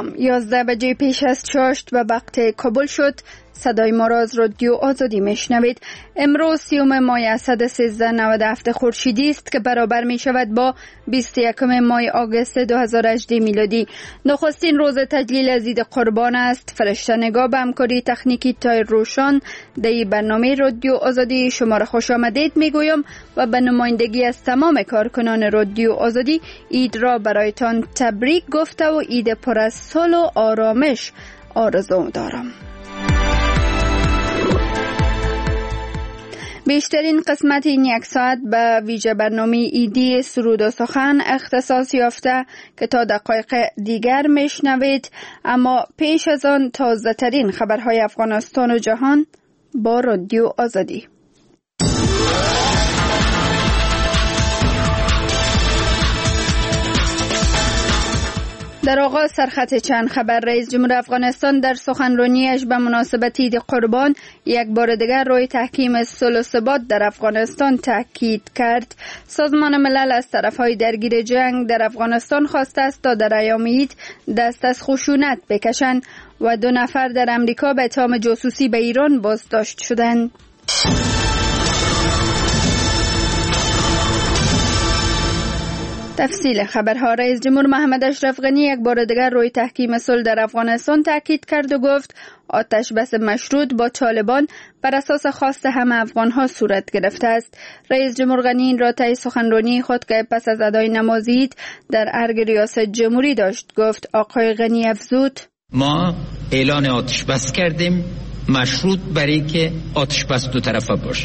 سلام. 11 بجه پیش از چاشت و وقت کابل شد. صدای ما را از رادیو آزادی میشنوید. امروز 30 ماه اسد 1397 خورشیدی است که برابر می شود با 21 ماه آگوست 2018 میلادی. نخستین روز تجلیل از عید قربان است. فرشته نگاه به همکاری تکنیکی تایر روشان در برنامه رادیو آزادی شما را خوش آمدید میگویم و به نمایندگی از تمام کارکنان رادیو آزادی عید را برایتان تبریک گفته و عید پر از صلح و آرامش آرزو دارم. بیشترین قسمت این یک ساعت به ویژه برنامه ایدی سرود و سخن اختصاص یافته که تا دقایق دیگر میشنوید، اما پیش از آن تازه ترین خبرهای افغانستان و جهان با رادیو آزادی. در آغاز سرخط چند خبر. رئیس جمهور افغانستان در سخنرانیش به مناسبت عید قربان یک بار دیگر روی تحکیم صلح و ثبات در افغانستان تاکید کرد. سازمان ملل از طرفهای درگیر جنگ در افغانستان خواسته است تا در ایام عید دست از خشونت بکشند و 2 نفر در امریکا به اتهام جاسوسی به ایران بازداشت شدند. تفصیل خبرها. رئیس جمهور محمد اشرف غنی یک بار دیگر روی تحکیم صلح در افغانستان تاکید کرد و گفت آتش بس مشروط با طالبان بر اساس خواست همه افغانها صورت گرفته است. رئیس جمهور غنی این را طی سخنرانی خود که پس از ادای نماز عید در ارگ ریاست جمهوری داشت گفت. آقای غنی افزود: ما اعلان آتش بس کردیم مشروط برای که آتش بس دو طرفه باشه.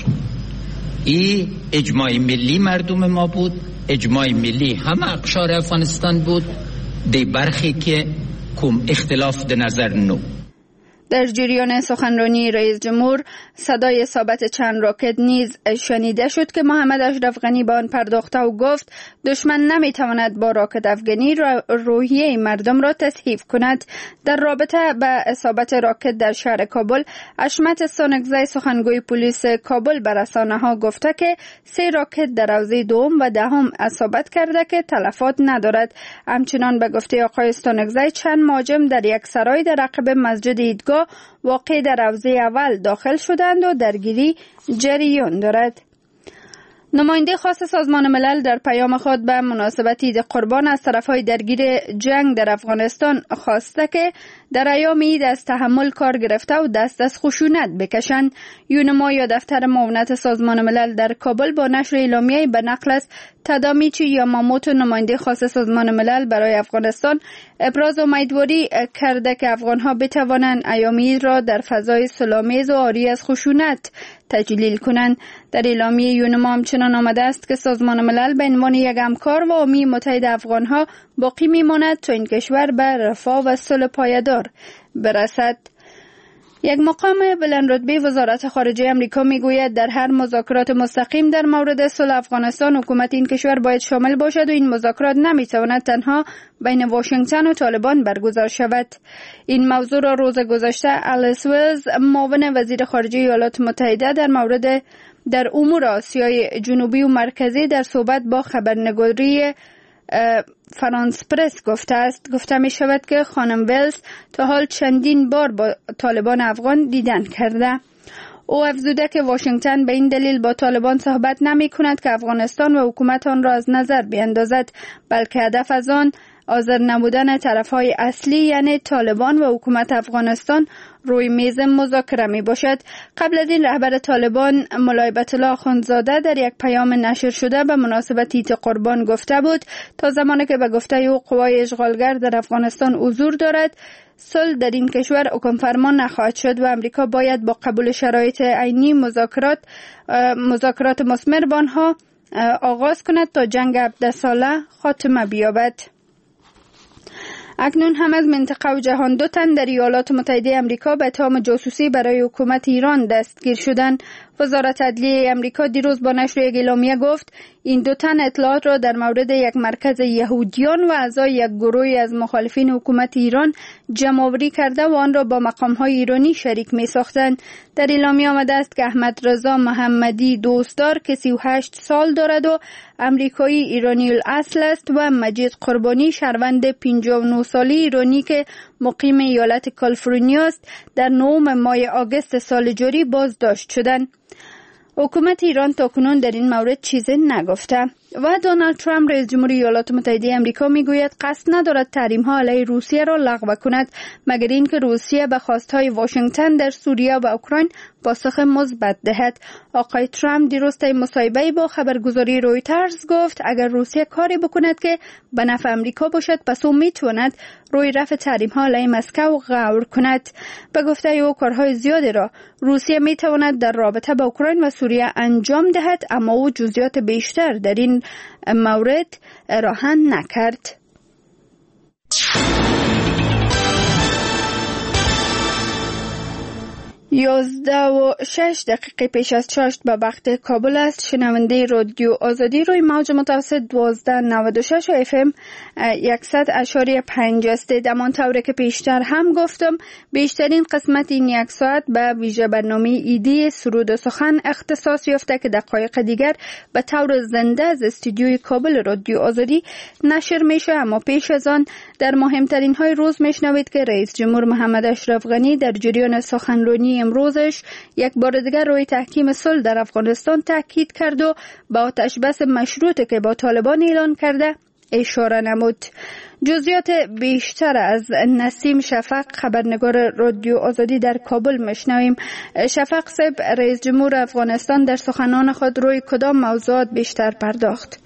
این اجماع ملی مردم ما بود، اجماع ملی همه اقشار افغانستان بود. دی برخی که کم اختلاف ده نظر نو. در جریان سخنرانی رئیس جمهور صدای اصابت چند راکت نیز شنیده شد که محمد اشرف غنی به آن پرداخته و گفت دشمن نمیتواند با راکت افغانی روحیه مردم را تصحیح کند. در رابطه به اصابت راکت در شهر کابل، حشمت سانکزی سخنگوی پلیس کابل به رسانه‌ها گفته که 3 راکت در حوزه دوم و دهم اصابت کرده که تلفات ندارد. همچنان به گفته آقای سانکزی چند مهاجم در یک سرای در عقب مسجد عیدگاه واقع در حوزه اول داخل شدند و درگیری جریان دارد. نماینده خاص سازمان ملل در پیام خود به مناسبت عید قربان از طرفهای درگیر جنگ در افغانستان خواسته که در ایام عید از تحمل کار گرفته و دست از خشونت بکشند. یونما یا دفتر معاونت سازمان ملل در کابل با نشر اعلامیه‌ای به نقل از تادامیچی یاماموتو نماینده خاص سازمان ملل برای افغانستان ابراز امیدواری کرده که افغانها بتوانند ایام عید را در فضای صلح‌آمیز و عاری از خشونت تجلیل کنند. در اعلامیه یونما همچنان آمده است که سازمان ملل به عنوان یک همکار و عامی متحد افغانها باقی میماند تا این کشور به رفاه و صلح پایدار برسد. یک مقام بلندرتبه وزارت خارجه آمریکا میگوید در هر مذاکرات مستقیم در مورد صلح افغانستان حکومت این کشور باید شامل باشد و این مذاکرات نمیتواند تنها بین واشنگتن و طالبان برگزار شود. این موضوع را روز گذشته الیس ویلز معاون وزیر خارجه ایالات متحده در امور آسیای جنوبی و مرکزی در صحبت با خبرنگاری فرانس پرس گفته است. گفته می شود که خانم ویلز تا حال چندین بار با طالبان افغان دیدن کرده. او افزوده که واشنگتن به این دلیل با طالبان صحبت نمی کند که افغانستان و حکومت آن را از نظر بیندازد، بلکه هدف از آن حاضر نبودن طرفهای اصلی یعنی طالبان و حکومت افغانستان روی میز مذاکره می باشد. قبل از این رهبر طالبان ملایبت الله اخندزاده در یک پیام نشر شده به مناسبت عید قربان گفته بود تا زمانی که به گفته او قوای اشغالگر در افغانستان حضور دارد صلح در این کشور حکم فرما نخواهد شد و امریکا باید با قبول شرایط عینی مذاکرات مثمر با آنها آغاز کند تا جنگ 17 ساله خاتمه بیابد. اکنون هم از منطقه و جهان 2 تن در ایالات متحده آمریکا به اتهام جاسوسی برای حکومت ایران دستگیر شدند. وزارت عدلیه امریکا دیروز با نشر یک اعلامیه گفت این دو تن اطلاعات را در مورد یک مرکز یهودیان و اعضای یک گروهی از مخالفین حکومت ایران جمع‌آوری کرده و آن را با مقام‌های ایرانی شریک می‌ساختند. در اعلامیه آمده است که احمد رضا محمدی دوستدار که 38 سال دارد و امریکایی ایرانی الاصل است و مجید قربانی شهروند 59 ساله ایرانی که مقیم ایالت کالیفرنیا است در 9 ماه آگوست سال جاری بازداشت شدند. حکومت ایران تاکنون در این مورد چیزی نگفته. و دونالد ترامپ رئیس جمهور ایالات متحده آمریکا میگوید قصد ندارد تحریم‌ها علیه روسیه را لغو کند مگر اینکه روسیه به خواستهای واشنگتن در سوریه و اوکراین پاسخ مثبت دهد. آقای ترامپ دیروز طی مصاحبه‌ای با خبرگزاری رویترز گفت اگر روسیه کاری بکند که به نفع آمریکا باشد پس او میتواند روی رفع تحریم‌ها علیه مسکو غور کند. به گفته او کارهای زیادی را روسیه میتواند در رابطه با اوکراین و سوریه انجام دهد اما او جزئیات بیشتر در این مورد ارائه نکرد. 11:06 پیش از 6 به وقت کابل است. شنونده رادیو آزادی روی موج متوسط 1296 و FM 100.5 است. همان طوری که پیشتر هم گفتم بیشترین قسمت این یک ساعت به ویژه برنامه ایدی سرود و سخن اختصاص یافته که دقایق دیگر به طور زنده از استودیوی کابل رادیو آزادی نشر میشه. اما پیش از آن در مهمترین های روز میشنوید که رئیس جمهور محمد اشرف غنی در جریان سخنرانی امروزش یک بار دیگر روی تحکیم صلح در افغانستان تاکید کرد و با آتش بس مشروطه که با طالبان اعلان کرده اشاره نمود. جزئیات بیشتر از نسیم شفق خبرنگار رادیو آزادی در کابل میشنویم. شفق صاحب، رئیس جمهور افغانستان در سخنان خود روی کدام موضوعات بیشتر پرداخت؟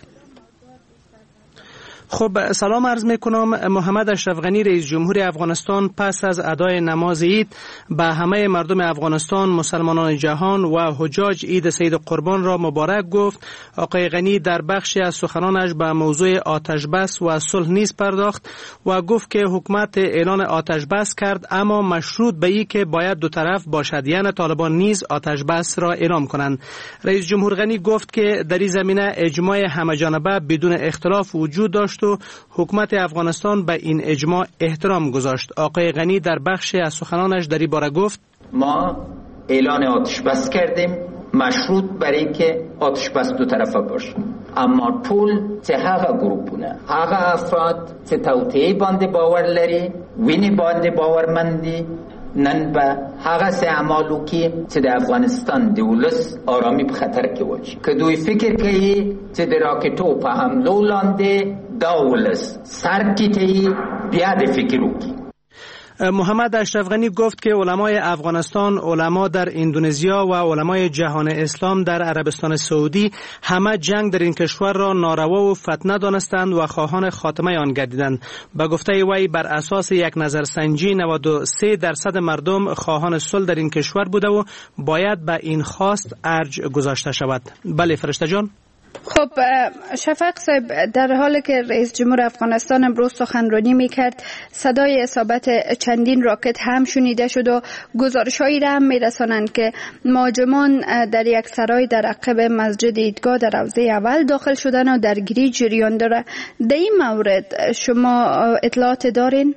خب سلام عرض میکنم. محمد اشرف غنی رئیس جمهور افغانستان پس از ادای نماز عید به همه مردم افغانستان، مسلمانان جهان و حجاج عید سید قربان را مبارک گفت. آقای غنی در بخشی از سخنانش به موضوع آتش بس و صلح نیز پرداخت و گفت که حکومت اعلان آتش بس کرد اما مشروط به این که باید دو طرف باشد، یعنی طالبان نیز آتش بس را اعلام کنند. رئیس جمهور غنی گفت که در این زمینه اجماع همه‌جانبه بدون اختلاف وجود داشت و حکومت افغانستان به این اجماع احترام گذاشت. آقای غنی در بخشی از سخنانش در این باره گفت ما اعلان آتش بس کردیم مشروط برای که آتش بس دو طرفه باشه، اما ټول چې هغه ګروپونه هغه افراد چې توطئه باندې باور لري ویني باندې باورمندي نن به هغه سه اعمالو کې چې د افغانستان د ولس آرامي په خطر کې واچي که دوی فکر کوي چې د راکټو په حملو لاندې دا ولس سر کیږي بیا د فکر وکړي. محمد اشرف غنی گفت که علمای افغانستان، علما در اندونزیا و علمای جهان اسلام در عربستان سعودی همه جنگ در این کشور را ناروا و فتنه دانستند و خواهان خاتمه آن گردیدند. به گفته وی بر اساس یک نظرسنجی 93% مردم خواهان صلح در این کشور بوده و باید به این خواست ارج گذاشته شود. بله فرشته جان. خب شفق صاحب، در حالی که رئیس جمهور افغانستان امروز سخنرانی میکرد صدای اصابت چندین راکت هم شنیده شد و گزارش‌هایی را هم میرسانند که مهاجمان در یک سرای در عقب مسجد عیدگاه در حوزه اول داخل شدن و درگیری جریان داره. در این مورد شما اطلاعات دارین؟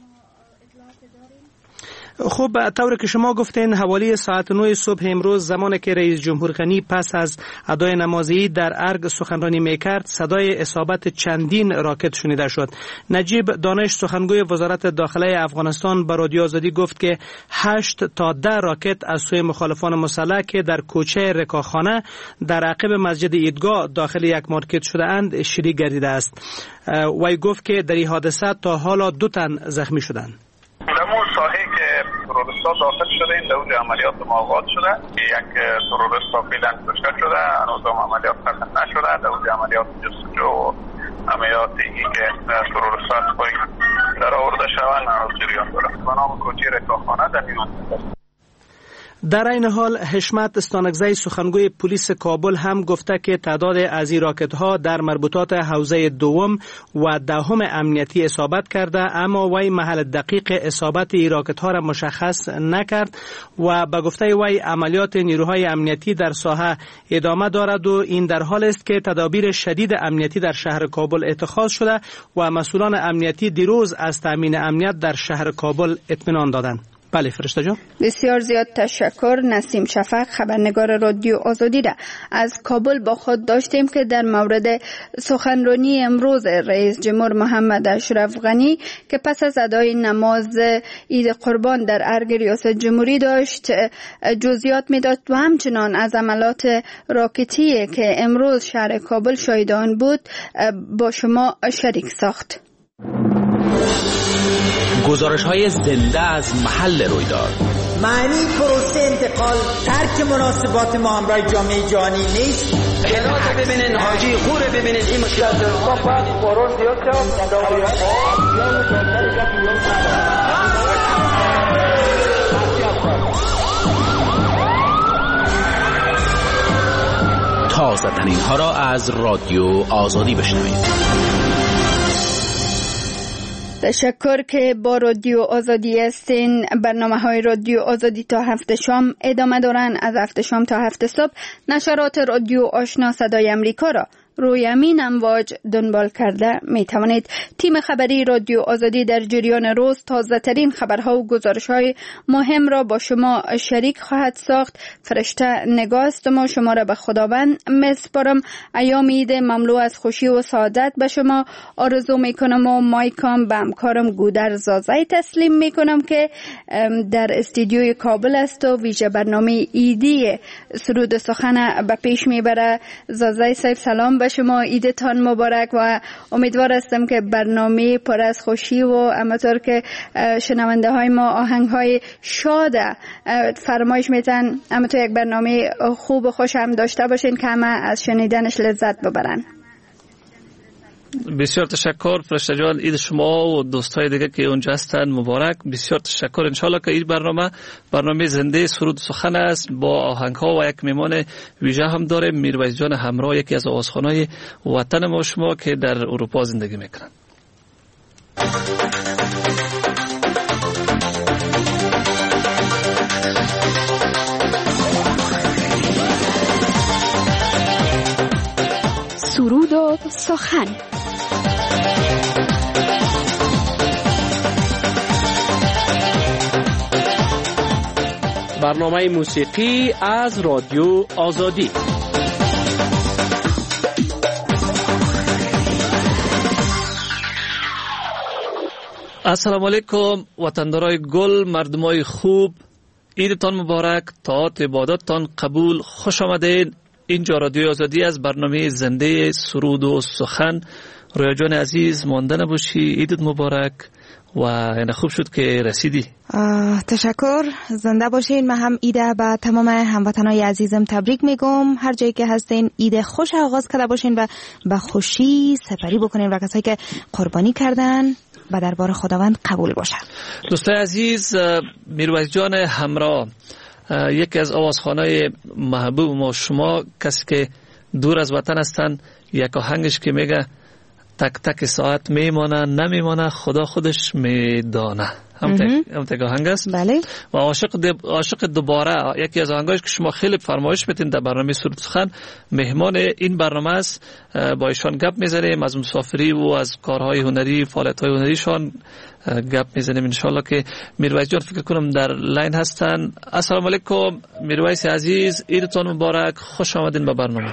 خب طوری که شما گفتین حوالی ساعت 9 صبح امروز زمانی که رئیس جمهور غنی پس از ادای نماز عید در ارگ سخنرانی میکرد صدای اصابت چندین راکت شنیده شد. نجیب دانش سخنگوی وزارت داخله افغانستان به رادیو آزادی گفت که 8 تا 10 راکت از سوی مخالفان مسلح که در کوچه رکاخانه در عقب مسجد عیدگاه داخل یک مارکت شده اند شلیک گردیده است. وی گفت که در این حادثه تا حالا 2 تن زخمی شدند. تروریست‌ها داخل شده این دوج عملیات آغاز شده. یک تروریست فعلا کشته شده، هنوز هم عملیات ختم نشده. دوج عملیات جستجو و عملیاتی که تروریست‌ها از پای در آورده شوند هنوز جریان داره. به نام کوچه رکاخانه در این منطقه. در این حال حشمت استانکزی سخنگوی پلیس کابل هم گفته که تعداد از این راکت ها در مربوطات حوزه دوم و دهم امنیتی اصابت کرده، اما وی محل دقیق اصابت این راکت ها را مشخص نکرد و به گفته وی عملیات نیروهای امنیتی در ساحه ادامه دارد و این در حال است که تدابیر شدید امنیتی در شهر کابل اتخاذ شده و مسئولان امنیتی دیروز از تامین امنیت در شهر کابل اطمینان دادند. بله فرشته جان. بسیار زیاد تشکر. نسیم شفق خبرنگار رادیو آزادی را از کابل با خود داشتیم که در مورد سخنرانی امروز رئیس جمهور محمد اشرف غنی که پس از ادای نماز عید قربان در ارگ ریاست جمهوری داشت جزئیات میداد و همچنان از عملات راکتی که امروز شهر کابل شاهد آن بود با شما شریک ساخت. گزارش‌های زنده از محل رویداد. معنی پروسه انتقال ترک مناسبات ما همراه جامعه جهانی نیست. هرات ببینین، حاجی خور ببینین، این مشکلات تازه ترین ها را از رادیو آزادی بشنوید. تشکر که با رادیو آزادی هستین. برنامه‌های رادیو آزادی تا 7 شام ادامه دارن. از 7 شام تا 7 صبح نشرات رادیو آشنا صدای امریکا را روی همین امواج دنبال کرده می توانید. تیم خبری رادیو آزادی در جریان روز تازه ترین خبرها و گزارش‌های مهم را با شما شریک خواهد ساخت. فرشته نگاه است و شما را به خداوند میسپارم. ایام عید مملو از خوشی و سعادت به شما آرزو میکنم و مایکام به همکارم گودر زازای تسلیم میکنم که در استودیوی کابل است و ویژه برنامه ایدی سرود سخن به پیش میبره. زازای صاحب سلام به شما، عیدتان مبارک و امیدوار هستم که برنامه پر از خوشی و همونطور که شنونده های ما آهنگ های شاد فرمایش میتن همونطور یک برنامه خوب و خوش هم داشته باشین که همه از شنیدنش لذت ببرن. بسیار تشکر فرشته جان. عید شما و دوستای دیگه که اونجا هستن مبارک. بسیار تشکر. انشالله که این برنامه زنده سرود سخن است با آهنگ ها و یک میمان ویژه هم داره. میرویس جان همراه، یکی از آوازخوانای وطن ما شما که در اروپا زندگی میکنن. سرود و سخن. برنامه موسیقی از رادیو آزادی. السلام علیکم وطندارای گل، مردمای خوب، عیدتان مبارک، طاعات عبادتتان قبول، خوش آمدین. اینجا رادیو آزادی از برنامه زنده سرود و سخن. رویا جان عزیز مانده نباشی، عیدت مبارک و یعنی خوب شد که رسیدی. تشکر، زنده باشین. من هم عید به تمام هموطنای عزیزم تبریک میگم. هر جایی که هستین عید خوش آغاز کرده باشین و به خوشی سپری بکنین و کسایی که قربانی کردن و دربار خداوند قبول باشه. دوستای عزیز، میرویس جان همراه، یکی از آوازخوانای محبوب ما شما، کسی که دور از وطن هستن، یک آهنگش که میگه تک تک ساعت میمانه نمیمانه خدا خودش میدانه. هم تک آهنگ است. بله. و عاشق دوباره، یکی از آهنگاش که شما خیلی فرمایش میتین در برنامه سرود سخن. مهمان این برنامه است، با ایشان گپ میزنیم از مسافری و از کارهای هنری، فعالیت‌های هنریشان گپ میزنیم. انشالله که میرویس جان فکر کنم در لاین هستن. السلام علیکم میرویس عزیز، عیدتان مبارک، خوش آمدین به برنامه.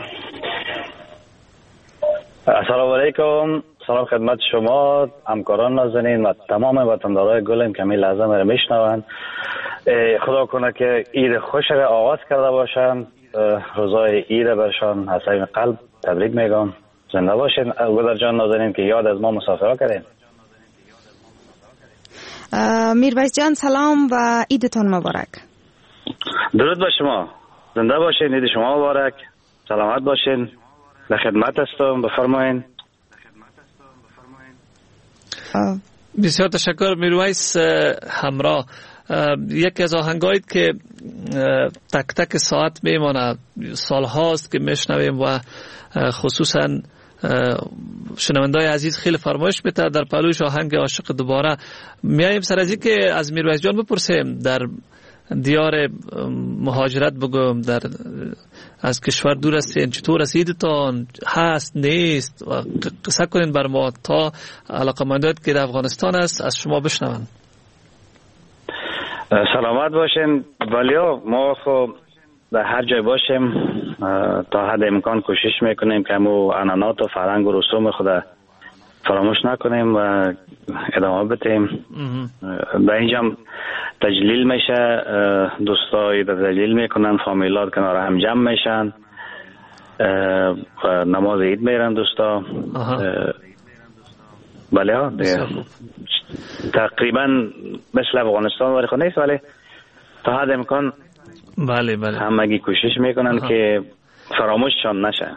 السلام علیکم، سلام خدمت شما همکاران نازنین و تمام وطندارای گلم که می لحظه مرا میشنوند. خدا کنه که عید خوش را آغاز کرده باشن. روزای عید برشان از صمیم قلب تبریک میگم. زنده باشین. گودر جان نازنین که یاد از ما مسافرها کردین. میرویس جان سلام و عیدتان مبارک. درود به شما، زنده باشین، عید شما مبارک، سلامت باشین. در خدمت هستم، بفرمایین. بسیار تشکر میرویس همراه. یکی از آهنگایی که تک تک ساعت میمانه، سال هاست که میشنویم و خصوصا شنوندای عزیز خیلی فرمایش میده در پهلوش آهنگ عاشق دوباره. میایم سر از که از میرویس جان بپرسیم، در دیار مهاجرت بگم، در از کشور دور هستین، چطور رسیدتان؟ هست نیست؟ و قصه کنین بر ما تا علاقمندات که در افغانستان است از شما بشنون. سلامت باشین. ولی ما خب در هر جای باشیم تا حد امکان کوشش میکنیم که مو عنعنات و فرهنگ و رسوم خود فراموش نکنیم و ادامه بدیم. در اینجا تجلیل میشه، دوستای تجلیل میکنن، فامیلات کنار هم جمع میشن، نماز عید میرن دوستا. بله تقریبا مثل افغانستان ولی خود نیست، ولی تا حد امکان بله همگی کوشش میکنن که فراموششان نشه.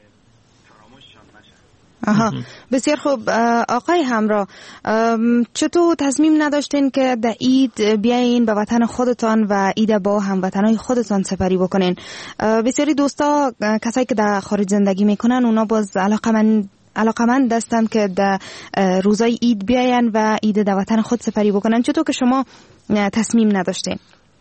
بسیار خوب. آقای همراه، چطور تصمیم نداشتین که در عید بیاین به وطن خودتان و عید با هموطنای خودتان سپری بکنین؟ بسیاری دوستا کسایی که در خارج زندگی میکنن اونا باز علاقمند هستن که در روزای عید بیاین و عید در وطن خود سپری بکنن. چطور که شما تصمیم نداشتین؟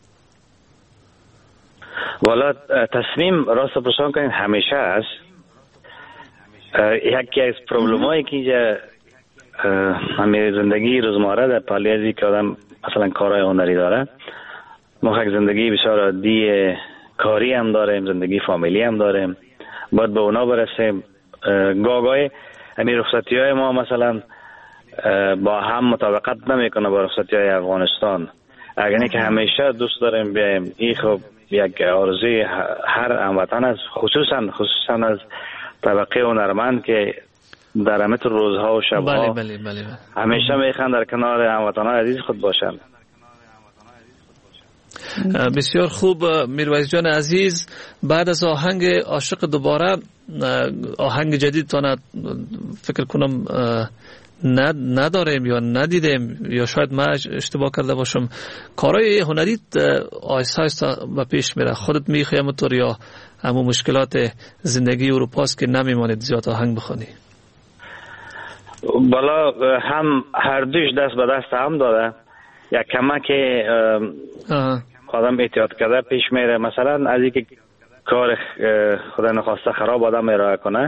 والا تصمیم راست پرسان کنین همیشه است. یکی از پروبلمایی که اینجا همه زندگی روزمره در پالیازی که آدم مثلا کارهای هنری داره، ما یک زندگی بسیار عادی کاری هم داریم، زندگی فامیلی هم داریم، باید به اونا برسیم. گاگای همین رخصتی های ما مثلا با هم مطابقت نمیکنه با رخصتی های افغانستان. اگر که همیشه دوست داریم بیایم، این خب یک آرزوی هر هموطن است، خصوصا از طبقه هنرمند که در همه روزها و شبها بله. همیشه میخوان در کنار هموطنان عزیز خود باشن. بسیار خوب میرویس جان عزیز، بعد از آهنگ عاشق دوباره آهنگ جدید تانه فکر کنم نداریم یا ندیدیم، یا شاید من اشتباه کرده باشم. کارهای هنری آهسته آهسته به پیش میره. خودت میخوای همونطور یا همون مشکلات زندگی اروپاست که نمیمانید زیاد آهنگ بخونی؟ بالا هم هر دوش دست به دست هم داره. یک کمک آدم احتیاط کرده پیش میره. مثلا از اینکه کار خدا نخواسته خراب آدم ارائه کنه،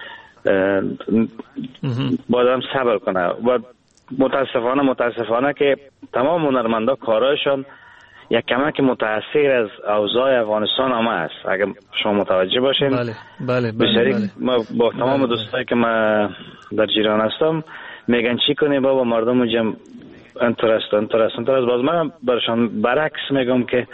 باید هم صبر کنه. و متاسفانه که تمام هنرمندا کارایشان یک کمک متاثر از اوضاع افغانستان هم است. اگر شما متوجه باشین. بله. ما با تمام دوستایی که ما در جیران هستم میگن چی کنی بابا، مردم جمع انترست. باز من برشان برعکس میگم که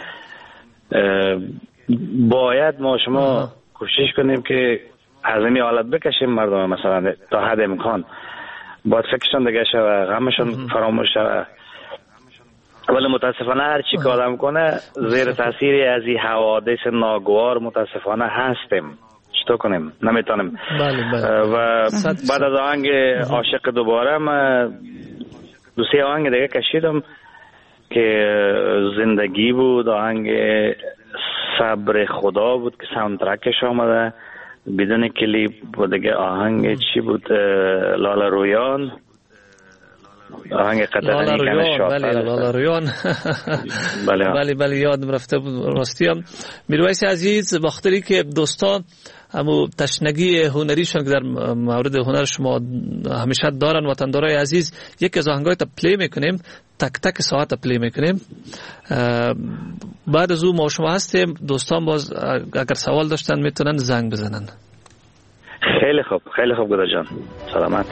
باید ما شما کوشش کنیم که از این حالت بکشیم مردم، مثلا تا حد امکان باید فکرشان دیگه شوه، غمشان فراموش شوه. ولی متاسفانه هر چی که آدم کنه زیر تاثیر از این حوادث ناگوار متاسفانه هستیم. چطور کنیم؟ نمیتونیم. و بعد از آهنگ عاشق دوباره من دو سه آهنگ دیگه کشیدم که زندگی بود، آهنگ صبر خدا بود که ساوندترکش آمده بدون کلیپ بود دیگه. آهنگ چی بود؟ لالا رویان، آهنگ قطعه کنه شاد. لالا رویان. بله یادم رفته بود راستیم. میرویس عزیز، بخاطری که دوستان همو تشنگی هنریشون که در مورد هنر شما همیشه دارن، وطندارای عزیز، یک از آهنگای تا پلی میکنیم، تک ساعت پلی میکنیم. بعد از او ما شما هستیم. دوستان باز اگر سوال داشتن میتونن زنگ بزنن. خیلی خوب گدا جان، سلامت.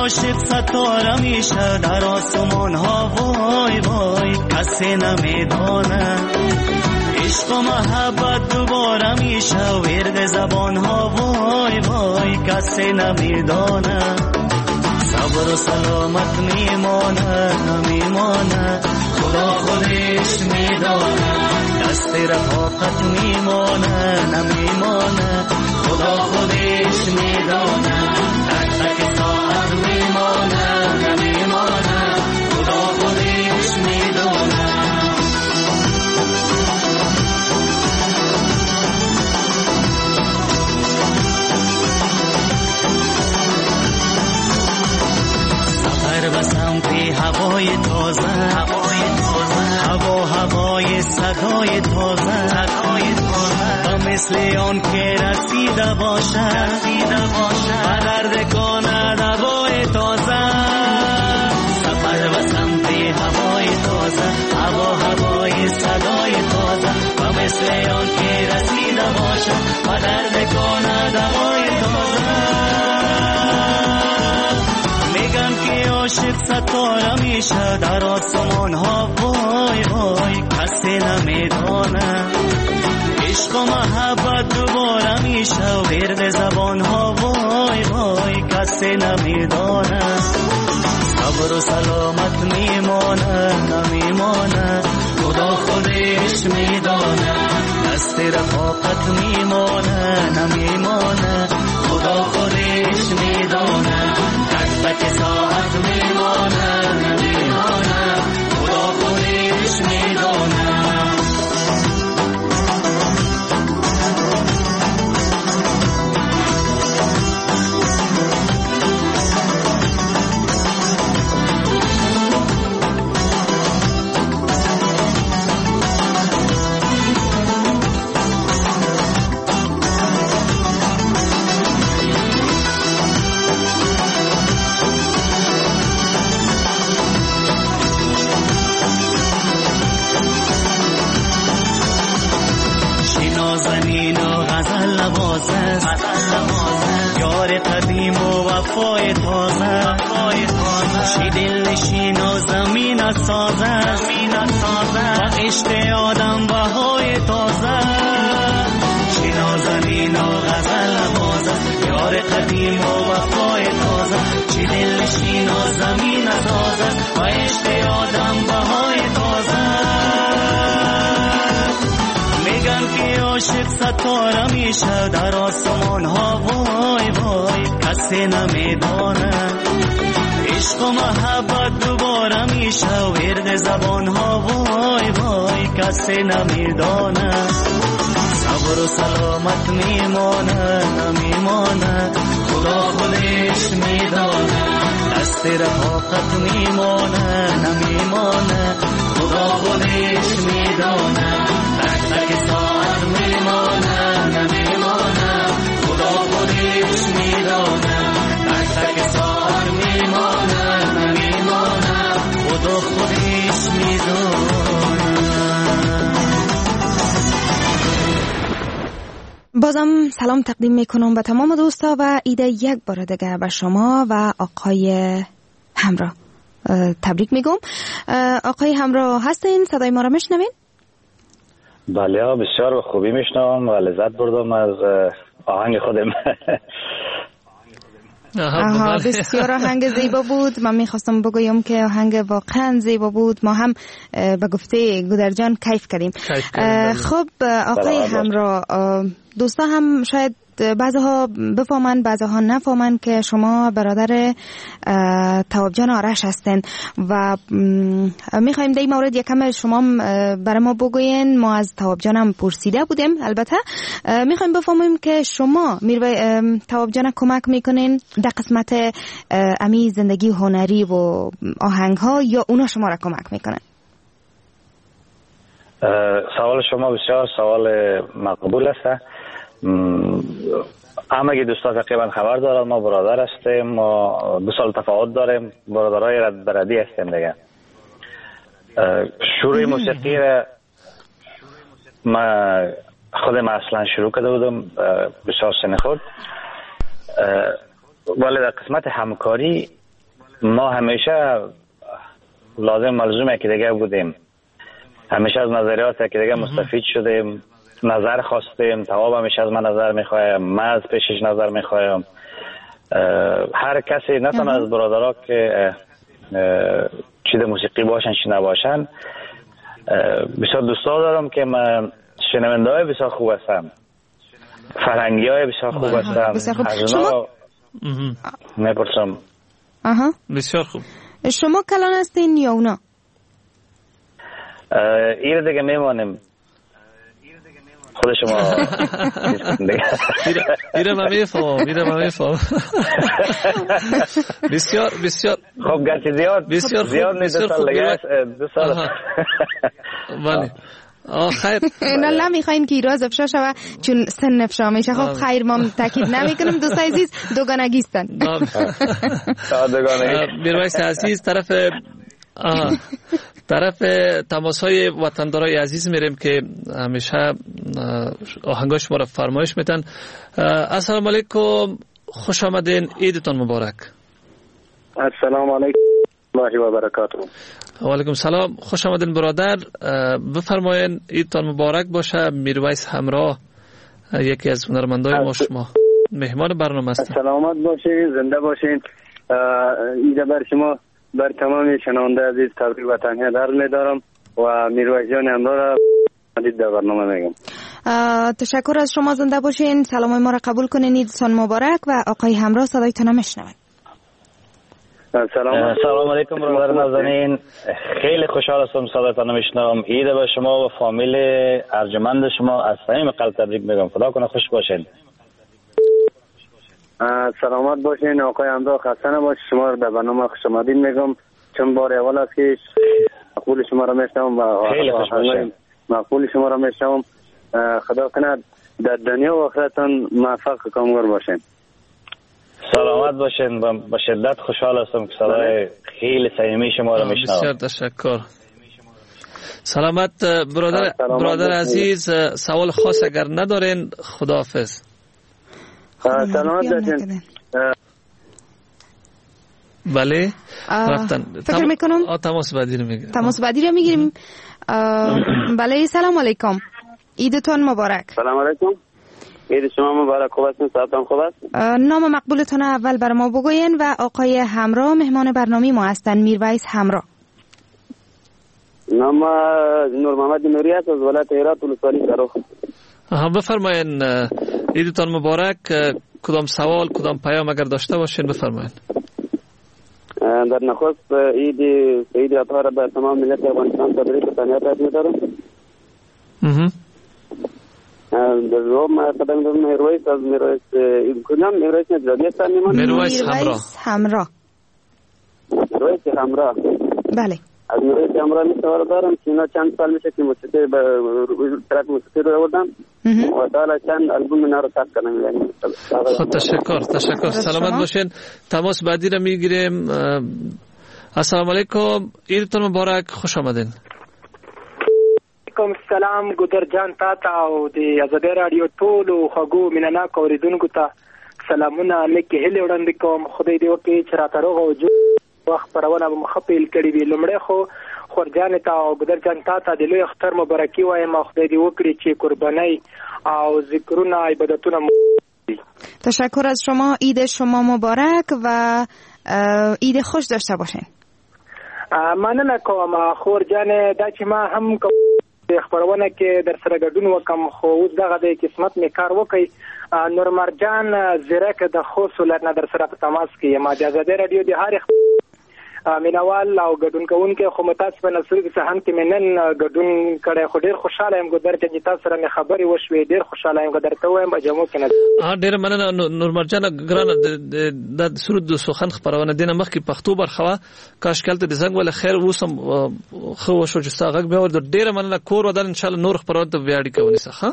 عاشق ستاره میشه در آسمان ها، وای وای کسی نمیدانه. عشق و محبت دوباره میشه ورد زبان ها، وای وای کسی نمیدانه. صبر و سلامت میمانه نمیمانه، خدا خودش میدانه. دست رفاقت میمانه نمیمانه، خدا خودش میدانه. تک تک ساعت میمانه نمیمانه، خدا خودش میدانه. سفر به سمت هوای تازه، هوای صدای تازه، و مثل آن که رسیده باشه و درد کند هوای تازه. سفر به سمت هوای تازه، هوای صدای تازه، و مثل آن که رسیده باشه و درد کند هوای تازه. میگن که عاشق ستاره میشه در آسمان ها، وای وای کسی نمیدانه. عشق و محبت دوباره میشه ورد زبان ها، وای وای کسی نمیدانه. صبر و سلامت میمانه نمیمانه، خدا خودش میدانه. دست رفاقت میمانه نمیمانه، خدا خودش میدانه. تک تک ساعت میمانه نمیمانه، خدا خودش میدانه. یار قدیم و وفای تازه، شی دل نشین و زمین سازه، و عشق آدم بهای تازه. شی نازنین و غزل بازه، یار قدیم و وفای تازه، شی دل نشین و زمین سازه، و عشق آدم بهای تازه. میگن که عاشق ستاره میشه در آسمان ها، وای وای کسی نمیدانه. عشق و محبت دوباره میشه ورد زبان ها، وای وای کسی نمیدانه. صبر و سلامت میمانه نمیمانه، خدا خودش میدانه. دست رفاقت میمانه نمیمانه، خدا خودش میدانه. تک تک ساعت میمانه نمیمانه، خدا خودش میدانه. تک تک ساعت میمانه نمیمانه، خدا خودش میدانه. بازم سلام تقدیم میکنم به تمام دوستا و ایده یک بار دیگه به شما و آقای همراه تبریک میگم. آقای همراه هستین؟ صدای ما را میشنوین؟ بله بسیار به خوبی میشنوم و لذت بردم از آهنگ خودم. بسیار آهنگ زیبا بود. من میخواستم بگویم که آهنگ واقعا زیبا بود. ما هم به گفته گودرجان کیف کردیم. خب آقای همراه، دوستا هم شاید بعضها بفهمن بعضها نفهمن که شما برادر توابجان آرش هستین و میخوایم در این مورد یکم شما برای ما بگوین. ما از توابجان هم پرسیده بودیم، البته میخوایم بفهمیم که شما توابجان کمک میکنین در قسمت امی زندگی هنری و آهنگ ها یا اونا شما را کمک میکنن؟ سوال شما بسیار سوال مقبول است. همه دوستا تقریبا خبر دارن ما برادر هستیم. ما 2 سال تفاوت داریم، برادرای رد بردی هستیم دیگه. شروع موسیقی ما خودم اصلا شروع کرده بودم بسیار سن خود، ولی در قسمت همکاری ما همیشه لازم ملزومه که دیگه بودیم، همیشه از نظریات که دیگه مستفید شدیم، نظر خواستیم. تواب همیشه از من نظر میخوایم، من از پیشش نظر میخوایم. هر کسی نه تنها از برادرها که چیز موسیقی باشن چی نباشن، بسیار دوستا دارم که من شنونده های بسیار خوب هستم، فرهنگی های بسیار خوب هستم. از اونا میپرسم. بسیار خوب. شما کلان هستین یا اونا؟ این دیگه میمانیم خود شما. ایره من میفهم بسیار بسیار خب گرچه زیاد نیست، دو سال بله. خیر نه نمیخواین که ایراز افشا شوه چون سن افشا میشه. خب خیر ما تاکید نمیکنم. دوستای عزیز دوگانگیستن. میرویس عزیز طرف تماس‌های وطندارای عزیز میریم که همیشه آهنگای شما را فرمایش میتن. السلام علیکم، خوش آمدین، عیدتان مبارک. السلام علیکم الله و برکاته. و علیکم سلام، خوش آمدین برادر. بفرمایین، عیدتان مبارک باشه. میرویس همراه یکی از هنرمندای ما شما مهمان برنامه هستن. سلامت باشین، زنده باشین. عید بر شما، بر تمام شنونده عزیز تبریک و تهنیت عرض می‌دارم و میرویس جان همراه را مدید در برنامه میگم. تشکر از شما، زنده باشین. سلام ما را قبول کنین. عیدتان مبارک. و آقای همراه صدایتان میشنویم. سلام علیکم برادر نازنین، خیلی خوشحال هستم صدایتان میشنوم. عید به شما و فامیل ارجمند شما از صمیم قلب تبریک میگم. خدا کنه خوش باشین. سلامت باشین آقای همراه، خسته نباشید. شما رو در برنامه خوش آمدید میگم، چون بار اول است که مقبول شما را میشنوم و خیلی خوش باشین. مقبول شما را میشنوم. خدا کنه در دنیا و آخرتان موفق کامگار باشین. سلامت باشین. با شدت خوشحال هستم که صدای خیلی صمیمی شما را میشنوم. بسیار تشکر. سلامت برادر عزیز. سوال خاص اگر ندارین خداحافظ. سلامت باشین. بله رفتن. فکر میکنم تماس بعدی رو میگیریم. بله سلام علیکم، عیدتون مبارک. سلام علیکم، عید شما مبارک. خوب هستین؟ صحتتان خوب است؟ نام مقبولتون اول بر ما بگوین و آقای همراه مهمان برنامه ما هستن. میرویس همراه. نام نور محمد نوری است از ولایت هرات ولسوالی شهرخ. بفرمایین، عیدتان مبارک. کدام سوال کدام پیام اگر داشته باشین بفرمایین. در نخست عید سعید اطهار به تمام ملت افغانستان تبریک و تهنیت عرض می‌دارم. در روم قدم دارم میرویس از میرویس کدام میرویس نجادی هستن میمان؟ میرویس همراه. میرویس همراه. بله. از میرویس همراه میسوار دارم که اینا چند سال میشه که موسیقی ترک موسیقی رو آوردم و تا چند البوم اینا رو ثبت کردم. یعنی خود تشکر. سلامت باشین. تماس بعدی رو میگیریم. السلام علیکم، عیدتون مبارک، خوش آمدین. علیکم السلام ګودر جان تاته او د ازادي رادیو ټولو خوږو مینناکو اوریدونکو ته سلامونه لیکي هلې وړاندې کوم. خدای دې وکړي چې راته روغ او جوړ وخت پرونه به مخه پیل کړي وي. لومړی خو خورجانې ته او ګودر جان تاته د لوی اختر مبارکي وایم او خدای دې وکړي چې قربانۍ او ذکرونه عبادتونه. تشکر از شما. عید شما مبارک و عید خوش داشته باشین. مننه کوم خورجانې، دا چې ما هم خبرونه کې در سره ګډون وکم خو اوس دغه د قسمت می کار وکي. نور مرجان زیرک د خوصولت نه در سره په تماس کې ما د ازادي رادیو د هر مینوال او ګډون کوونکې خو متاسفانه سره سهان کې منن ګډون کړي. خو ډیر خوشاله یم ګودر چې تاسو سره مې خبري وشوي. ډیر خوشاله یم ګودر ته وایم بجمو کې نه. ډیر مننه نور مرجان ګرانه د سرود د سوخن خبرونه دینه مخکې پښتو برخه کاش کلته د زنګ ول خیر وسم خو شو چې ساغه به ور ډیر مننه کور ودل ان شاء الله نور خبرونه ته ویاړی کوي ښه.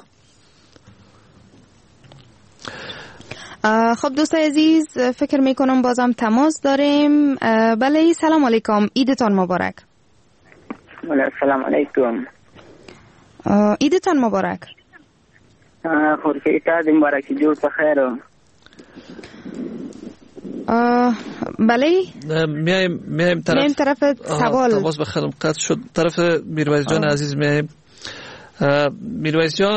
خب دوستای عزیز فکر میکنم بازم تماس داریم. بله سلام علیکم، عیدتان مبارک. سلام علیکم، عیدتان مبارک. خورشید مبارک جور بخیر. بله میایم طرف سوال. تماس بخدم قطع شد. طرف میرویس جان عزیز میایم. میرویس جان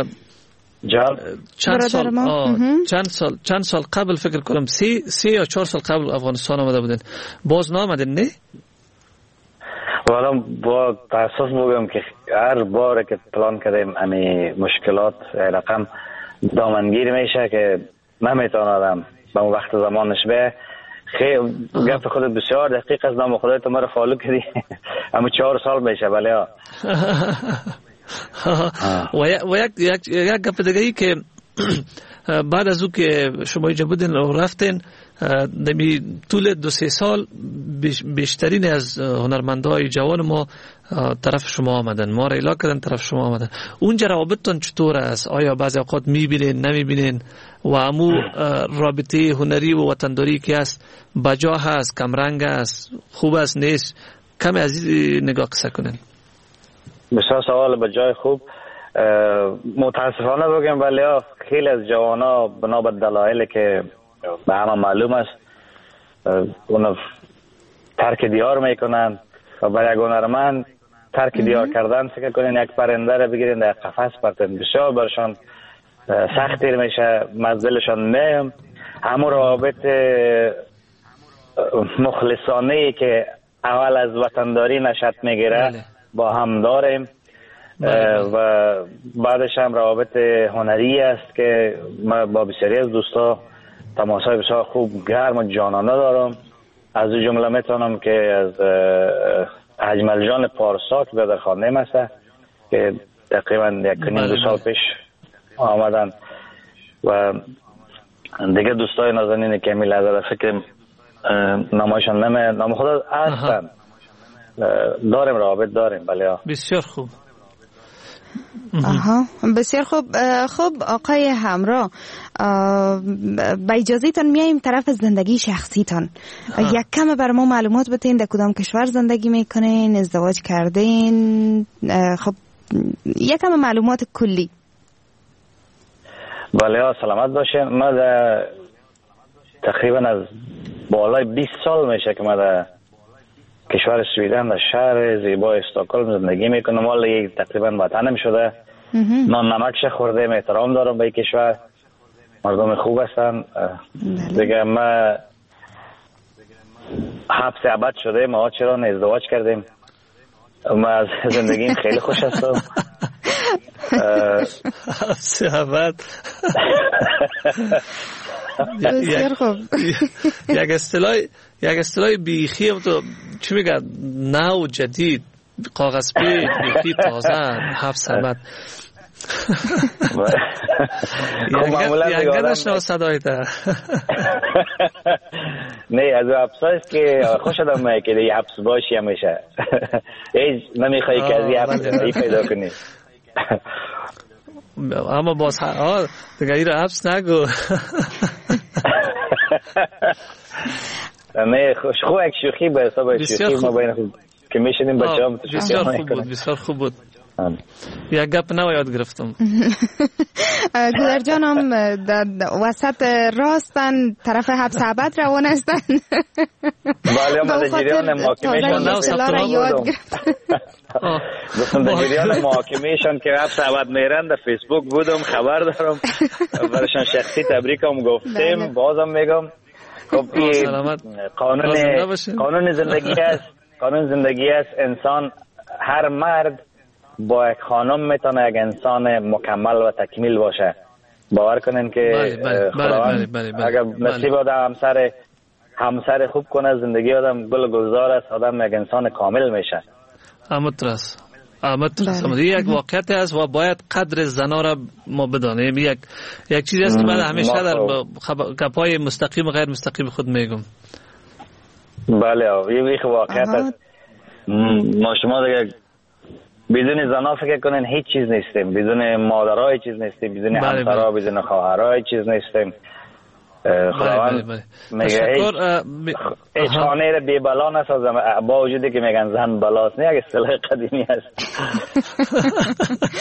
چند سال قبل فکر کنم 3 یا 4 سال قبل افغانستان آمده بودن، باز نامدن نه؟ والا با تاسف بگم که هر بار که پلان کردیم امی مشکلات رقم دامنگیر میشه که نمیتونم به اون وقت زمانش به خیلی گفت خودت بسیار دقیق از نام خودت مرا فالو کردی. اما 4 سال میشه بله ها. و یک گپ دیگه ای که بعد از او که شما اینجا بودین و رفتین نمی طول 2-3 سال بیشترین از هنرمندای جوان ما طرف شما آمدن، ما را اعلام کردن طرف شما آمدن. اونجا روابطتون چطور است؟ آیا بعضی اوقات میبینین نمیبینین؟ و امو رابطه هنری و وطنداری که است بجا هست، کمرنگ است، خوب است نیست؟ کمی از این نگاه قصه کنین. بسیار سوال بجای خوب. متاسفانه بگم ولی خیلی از جوانا بنا به دلایلی که به همه معلوم است اون ترک دیار میکنن و برای هنرمند ترک دیار کردن فکر کنین یک پرنده را بگیرین در قفس پرتن بسیار برشان سختی میشه، منزلشان میم. همون روابط مخلصانه که اول از وطنداری نشأت میگیره با هم داریم و بعدش هم روابط هنری است که من با بسیاری از دوستا تماسای بسیار خوب گرم و جانانه دارم. از او جمله میتونم که از اجمل جان پارسا که در خانه مسته که تقریبا 1.5 سال پیش آمدن و دیگه دوستای نازنین که می لحظه فکر نامایشان نام خدا هستن. داریم روابط داریم. بله بسیار خوب. بسیار خوب. خب آقای همراه، با اجازهتان میاییم طرف زندگی شخصیتان. یک کم بر ما معلومات بتین در کدام کشور زندگی میکنین، ازدواج کردین؟ خب یک کم معلومات کلی. بله سلامت باشین. ما تقریبا از بالای 20 سال میشه که ما در کشور سویدن در شهر زیبای استکهلم زندگی میکنم. حالا تقریبا وطنم شده. نان نمکش خوردم. احترام دارم به کشور، مردم خوب هستن. دیگه ما حبس ابد شده، ما چرا ازدواج کردیم. ما از زندگیم خیلی خوش هستم. حبس ابد بسیار خوب. یک اصطلاح بیخی تو چی میگه نو جدید، کاغذ پی بیخی تازه، حبس ابد. یک نشنو صدای تا نه از حبس هست که خوش آدم که یه حبس باشی همیشه. هیچ نمیخوایی که از یه حبس پیدا کنی. اما باز دیگه این رو حبس نگو. نه خوب یک شوخی به حساب شوخی ما بین خود که میشنیم بچه هم بسیار خوب بود. یک گپ نو یاد گرفتم. گودر جانم وسط راستن طرف حبس ابد روان هستن. بله ما در جریان محاکمهشان یاد گرفتم. گفتم در جریان محاکمهشان که حبس ابد میرن در فیسبوک بودم، خبر دارم، برایشان شخصی تبریکم گفتیم، بازم میگم خب قانون زندگی است. قانون زندگی است. انسان هر مرد با یک خانم میتونه یک انسان مکمل و تکمیل باشه. باور کنین که اگر نصیب آدم همسر خوب کنه، زندگی آدم گل گلزار است، آدم یک انسان کامل میشه. امترس یک واقعیت است و باید قدر زنا را ما بدانیم. یک چیزی است که من همیشه در گپ‌های مستقیم و غیر مستقیم خود میگم. بله یک واقعیت است. ما شما دیگه بدون زنا فکر کنین هیچ چیز نیستیم، بدون مادرها هیچ چیز نیستیم، بدون همسرها بدون خواهرها هیچ چیز نیستیم. خداوند میگه هیچ خانه را بی بلا نسازم، با وجودی که میگن زن بلاست. نه یک اصطلاح قدیمی است.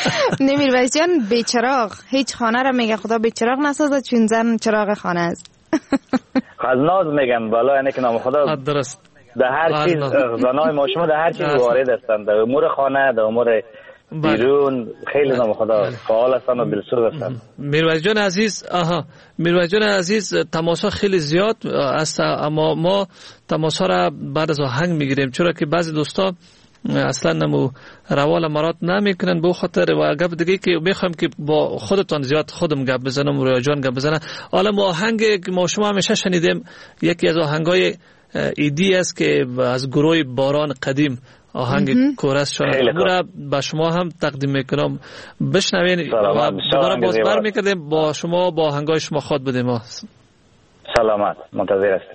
نمیرویس جان بیچراغ هیچ خانه را میگه خدا بیچراغ نسازه چون زن چراغ خانه است. از ناز میگم بالا، یعنی که نام خدا درست در هر چیز زنای ما شما در هر چیز وارد هستند، در امور خانه، در امور بیرون خیلی نام خدا فعال هستند و دلسوز هستند. میرویس جان عزیز تماسا خیلی زیاد است، اما ما تماسا را بعد از آهنگ میگیریم، چرا که بعضی دوستا اصلا نمو روال مرات نمیکنن به خاطر و گپ دیگه که میخوام که با خودتان زیاد خودم گپ بزنم، رویا جان گپ بزنم. حالا ما آهنگ که ما شما همیشه شنیدیم یکی از آهنگای ایدی است که از گروه باران قدیم آهنگ کورس شده، را به شما هم تقدیم میکنم بشنوین و دوباره باز برمیگردیم با شما با آهنگای شما خود بدیم. سلامت، منتظر هستیم.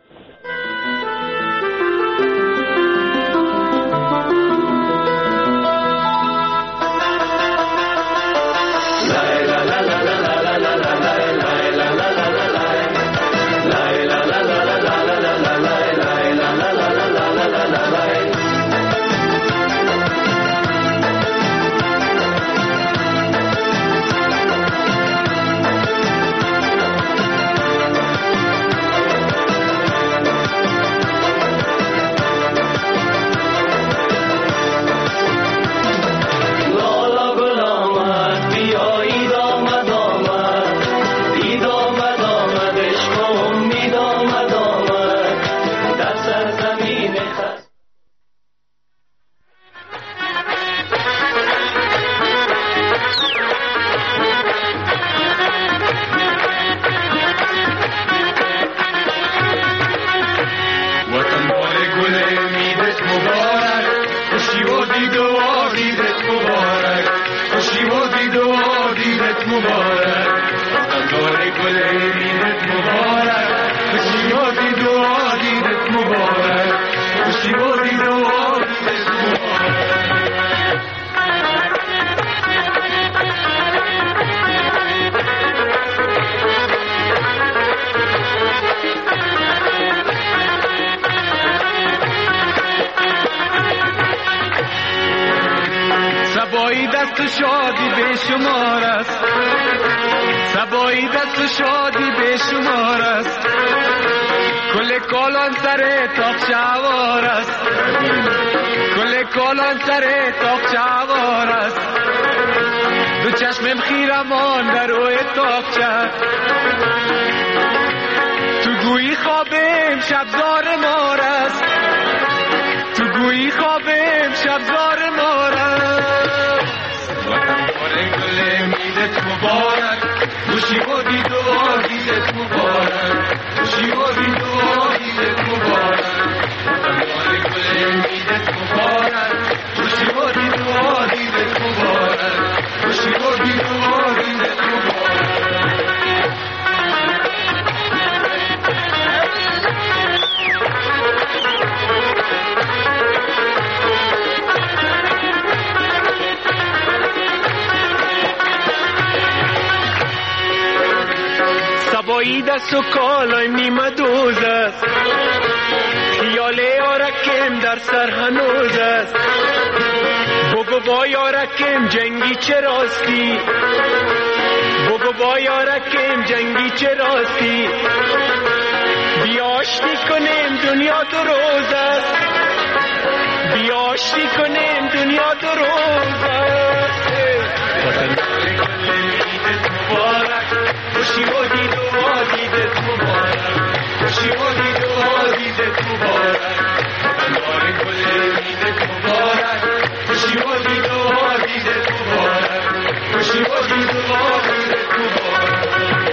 سبایی دست شادی به شمار است، سبایی دست شادی به شمار است، کل کالان سر تاق شوار است، کل کالان سر تاق شوار است، دو چشمم خیرمان در روی تاق شد، تو گویی خوابم شبزار مار است، تو گویی خوابم شبزار مار است. عیدت مبارک، خوشی و دید و عیدت مبارک، خوشی و دید و عیدت مبارک، وطنوار گل عیدت مبارک، خوشی و دید و عیدت مبارک، خوشی و دید و عیدت مبارک. سبایی دست و کالای نیمه دوز است، خیال یارکم در سر هنوز است، بگو با یارکم جنگی چه راستی، بگو با یارکم جنگی چه راستی، بیاشتی کنیم دنیا دو روز است، بیاشتی کنیم دنیا دو روز است. مبارک، خوشی و دید و عیدت مبارک، خوشی و دید و عیدت مبارک، وطنوار گل عیدت مبارک، خوشی و دید و عیدت مبارک، خوشی و دید و عیدت مبارک.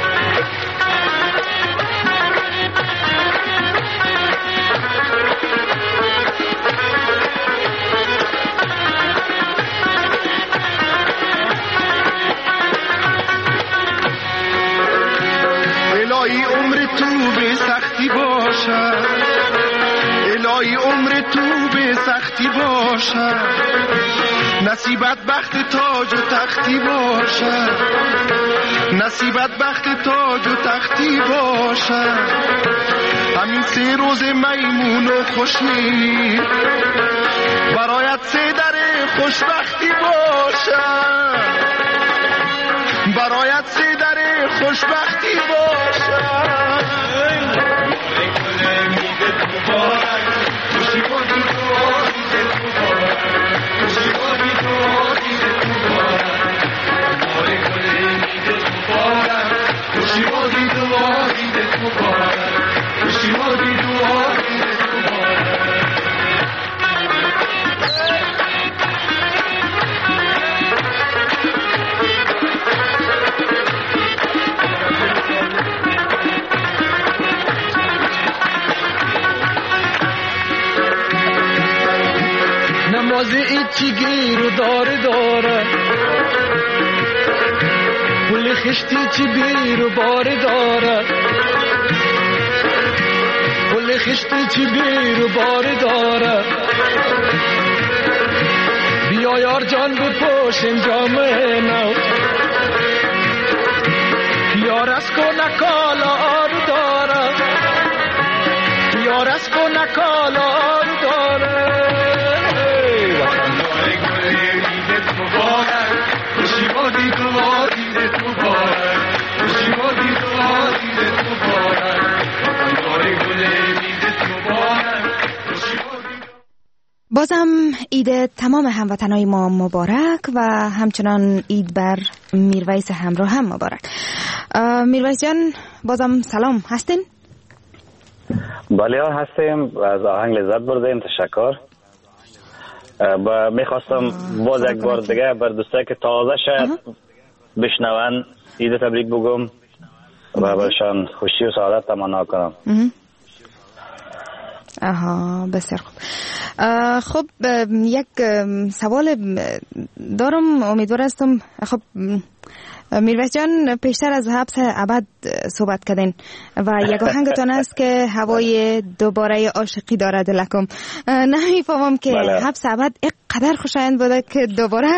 الهی عمر تو به سختی باشد، الهی عمر تو به سختی باشد، نصیبت بخت تاج و تختی باشد، نصیبت بخت تاج و تختی باشد، همین 3 روز میمون و خوشی برایت 3 در خوشبختی باشد، برایت 3 در خوشبختی باشد. چی گیر و داره پول خشتی چی بیر و داره پول خشتی چی بیر و داره بیا یار جان بپوشیم جامعه نو یار از کنکالا آرو داره یار از کنکالا آرو داره وطن داره گله میدت مبارک خوشی بادی تو بادیدت مبارک خوشی بادی تو بادیدت مبارک وطن داره گله میدت مبارک خوشی بادی. بازم عید تمام هموطنای ما مبارک و همچنان عید بر میرویس همراه هم مبارک. میرویس جان بازم سلام، هستین؟ بله هستیم، از آهنگ لذت بردیم، تشکر. میخواستم باز یک بار دیگه بر دوستایی که تازه شاید بشنون عید تبریک بگم و برشان خوشی و سعادت تمنا کنم. بسیار خوب. خب یک سوال دارم، امیدوار هستم. خب میرویس جان پیشتر از حبس ابد صحبت کردین و یک آهنگتان است که هوای دوباره عاشقی داره دلکم. نمیفهمم که حبس ابد اینقدر خوشایند بوده که دوباره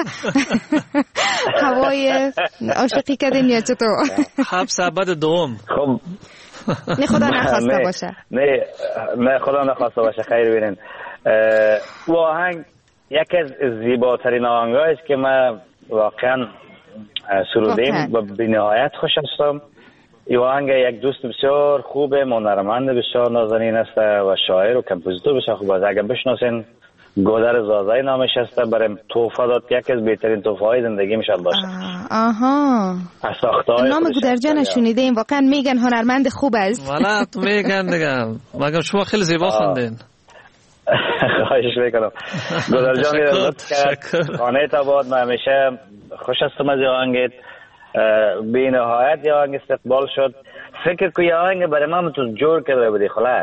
هوای عاشقی کردین یا چطور؟ حبس ابد دوم. خب نه خدا نخواسته باشه. نه خدا نخواسته باشه. خیر بینین. او آهنگ یکی از زیباترین آهنگایی است که من واقعا سرودیم و به نهایت خوش هستم. این آهنگ یک دوست بسیار خوبه، هنرمند بسیار نازنین است و شاعر و کمپوزیتور بسیار خوب است. اگر بشناسین گودر زازای نامش است، برای تحفه داد، یکی از بهترین تحفه های زندگی میشه داشت. نام گودر جان شنیدیم، واقعا میگن هنرمند خوب است. والا تو میگن دیگه، مگر شما خیلی زیبا خوندین. خواهش میکنم. گودر جان لطف خانه تا بود. من همیشه خوش هستم از آهنگت، بی نهایت یه آهنگ استقبال شد. فکر که یه آهنگ برای من تو جور کرده بودی خلاص.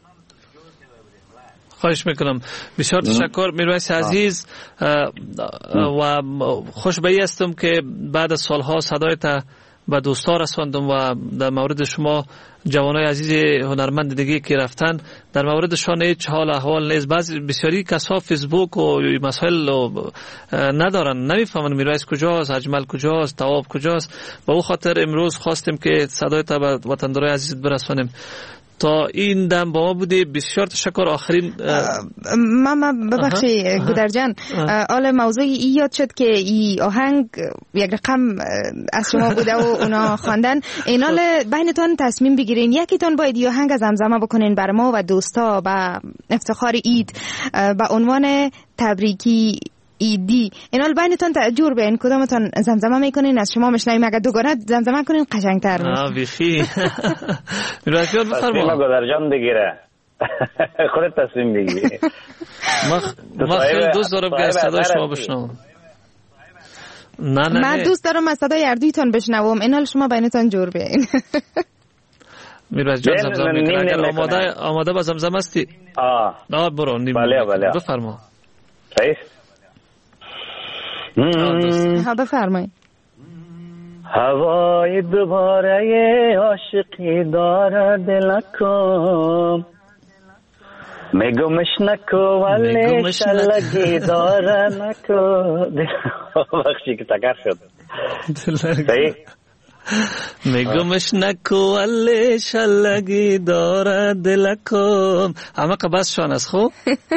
خواهش میکنم. بسیار تشکر میرویس عزیز و خوشبختی هستم که بعد از سالها صدایت به دوستا رساندم و در مورد شما جوانای عزیز هنرمند دیگه که رفتن در موردشان هیچ حال احوال نیست. بعضی بسیاری کسا فیسبوک و مسائل ندارن، نمیفهمن میرویس کجاست، اجمل کجاست، تواب کجاست. به او خاطر امروز خواستیم که صدایت به وطندارای عزیز برسانیم. تا این دم با ما بودی، بسیار تشکر. آخرین من ببخشی گودر جان، حالا موضوع ای یاد شد که ای آهنگ یک رقم از شما بوده و اونا خواندن. این حال بینتون تصمیم بگیرین یکیتون باید ای آهنگ زمزمه بکنین بر ما و دوستا و افتخار عید به عنوان تبریکی ایدی. این حال بینتون جور بین کدامتون زمزمه میکنین از شما مشنویم. اگر دوگانه زمزمه کنین قشنگتر میشه. بیخی میرویس جان بفرما. گودر جان بگیره. خودت تصمیم بگیری. ما خیلی دوست دارم که صدای شما بشنوم. نه من دوست دارم از صدای اردویتون بشنوم. این حال شما بینتون جور بین. میرویس جان زمزمه میکنه. اگر آماده با زمزمه هستی برو. بله بفرما. صحیح. بفرمایید. هوای دوباره عاشقی داره دلکم، میگمش نکو ولی شلگی داره نکو. بخشی که تکر شد. صحیح. میگمش نکو ولی شلگی داره دلکم. همه قبض شان است. خوب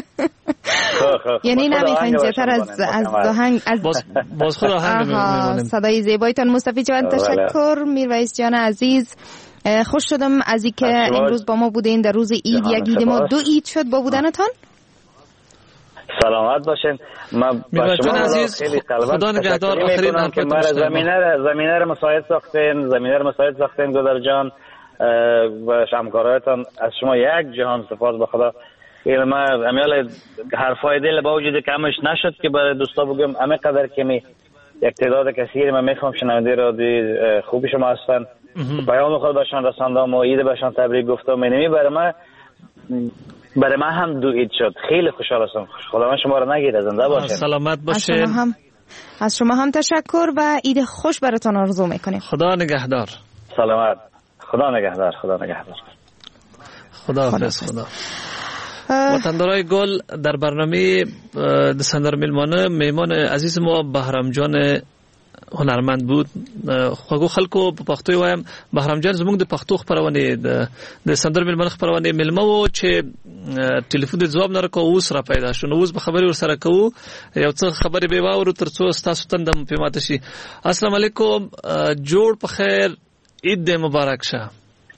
یعنی نمیخواین زیادتر از آهنگ باز خود آهنگ میمونیم. صدای زیبایتان مصطفی جان تشکر. میرویس جان عزیز خوش شدم از این که امروز با ما بودین در روز عید. یک عید ما دو عید شد با بودنتان. سلامت باشین. من با شما عزیز خدا نگهدار. آخرین حرفت زمینه رو مساعد ساختین گودر جان و همکارایتان. از شما یک جهان سپاس به خدا. من امیال حرفای دل با وجود کمش نشد که برای دوستا بگم همه قدر که یک تعداد کثیر من میخوام شنونده رادیو خوبی شما هستن. پیام خود باشان رساندم و عید باشان تبریک گفتم. اینمی برای من برای من هم دو عید شد. خیلی خوشحال هستم. خدا من شما رو نگیره. زنده باشین. سلامت باشین. از شما هم تشکر و عید خوش براتون آرزو میکنیم. خدا نگهدار. سلامت. خدا نگهدار. خدا نگهدار. خدا حافظ. خدا. وطندارای گل، در برنامه دسندر میمان عزیز ما بهرام جان هنرمند بود. خو خلکو په پښتو وایم بهرام جان زموږ د پښتو خبرونه د سندر ملمن خبرونه ملمه و چې ټلیفون د جواب نه راکو اوس را پیدا شو. نو اوس به خبري ور سره کوو، یو څه خبري به واورو ترڅو تاسو تندم په ماته شي. السلام علیکم، جوړ په خیر، عید مبارک شه.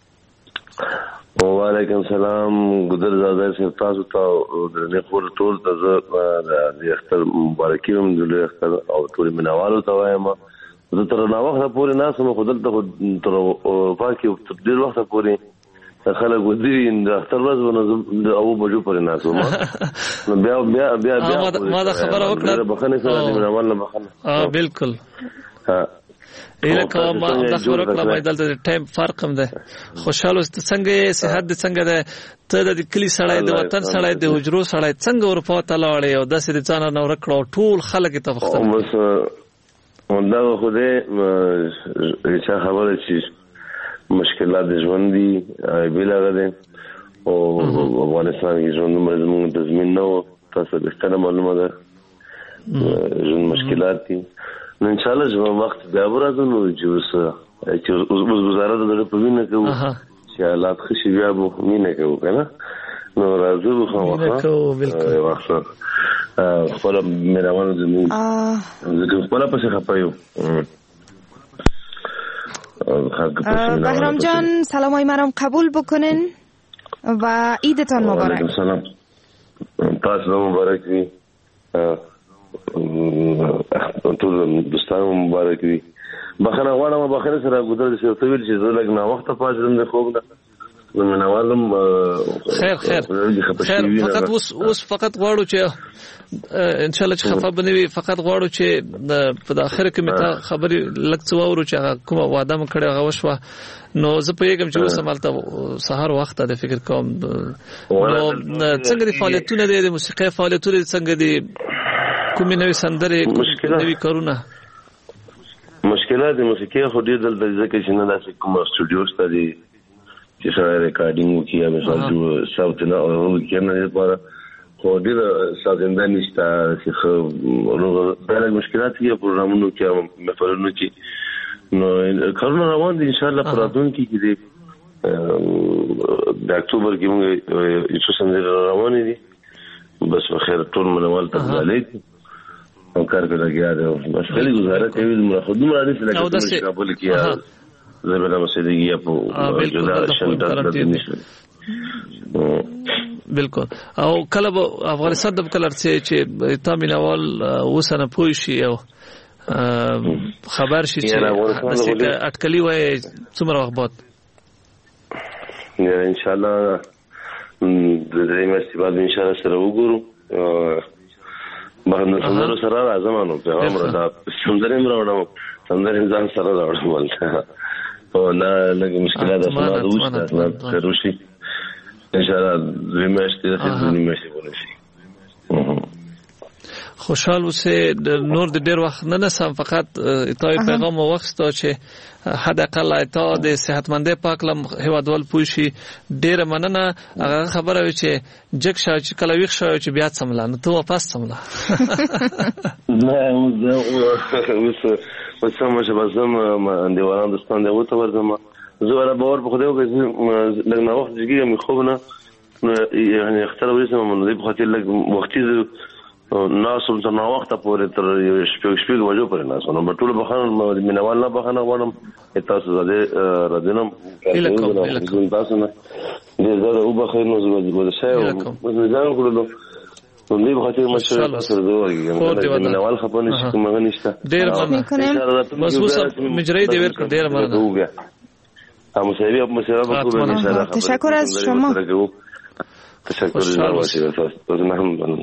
وعلیکم السلام. ګدر زاده صاحب تاسو ته د خپل ټول د اختر مبارکي هم د اختر او ټول منوالو ته وایم. زه تر نو وخت پورې ناسم خو دلته تر پاکي ډیر وخت پورې خلک ودی د اختر ورځ ونه او بجو پورې ناسم. بیا ما دا خبره وکړه بخنه سره د منوال نه بخنه. بالکل. ایله کوم د خبرو کله مې دلته ټایم فرق هم ده. خوشاله است څنګه صحت د څنګه ده ته د کلی سړی د وطن سړی د حجرو سړی څنګه ورپا تلاړې او د سې ځان نه ورکړو ټول خلک ته وختل. بس دا خو دې چې خبره چې مشکلات د ژوند دي بیلاره ده او افغانستان کې ژوند مرزمون تضمین نه تاسو د ستنه معلومه ده ژوند مشکلات دي. نو ان شاء الله چې وخت بیا ورځو نو چې اوس گزارا د په وینه کوو چې حالات خشي بیا به مینه کوو کنه. نو راځو خو واخه خپل مېرمن زموږ زه خپل په څه خپایو. بهرام جان سلامای مرام قبول بکنین و عیدتان مبارک. سلام تاسو مبارک وي، ټول دوستانو مبارک وي. بخنه غواړم بخنه سره ګذر شي ته ویل چې زه لګ نه وخت پاتم نه خوب نه منوالم. خیر فقط اوس فقط غواړو چې ان شاء الله چې خفه بنوي. فقط غواړو چې په اخر کې مته خبري لګ څو ورو چې کومه وعده م کړې هغه وشوه. نو زه پیګم چې اوس مالته سحر وخت د فکر کوم نو څنګه دي فعالیتونه دي موسیقي فعالیتونه څنګه دي کومې نوې سندرې نوې کارونه. مشکلات د موسیقي خو ډېر دلته ځکه چې نه داسې کوم سټوډیو شته دي چې سره ریکارډینګ وکړي مثلا جو صوت نه او کیمرې لپاره خو ډېر سازنده نشته چې خو دا مشکلات دي پروګرامونو کې مثلا چې نو کارونه روان دي ان شاء الله پر راتلونکي کې دي د اکتوبر کې موږ یو څه سندرې روانې دي. بس خیر ټول منوال ته ځلې او کار کوي دا بس خلی گزاره کوي د خدمت راځي لکه چې کابل کې زبر مسلګي په جدا شنټر د نشي. بالکل. او کله افغانستان د کلر چې تامینوال وسنه پوي شي او خبر شي چې د اټکلی وای څومره وخت بعد ان شاء الله د دې مستباد ان شاء الله سره وګورو. باندې سندرو سره راځم نو په امر دا سندرې مروړم سندرې ځان سره راوړم ولته او نه لګي مشکلات اسمه دوست کروشي ان شاء الله زمشتي د نیمشي ونشي. خوشحال اوسه نور د ډیر وخت نه نسم فقط ایتای پیغام وخت چې حداقل ایتا د صحتمندۍ پاکلم هوادوال پوشي. ډیر مننه. هغه خبره وي چې جګ شاو چې کله ویښ شاو چې بیا څملا نو ته واپس څملا نه اوس سم چې بزم اندیوالان دوستان دی وته ورزم زه ولا باور په خدای وکړم لږ نه وخت جګی مې خوب نه یعنی اختر ورسم نو دې په خاطر لږ وختي ناسم تر نو وخت پورې تر شپږ بجو پورې ناسم نو ټول بخانه مینوال نه بخانه غواړم تاسو زده راځم تاسو نه دې زړه او بخیر نو زه شاو ځان کړلو نو دې په خاطر مشه سره دوی مینوال خپل شي کومه نشته. ډیر مننه. مسوس مجری دې ورکړ. ډیر مننه. تشکر از شما. تشکر.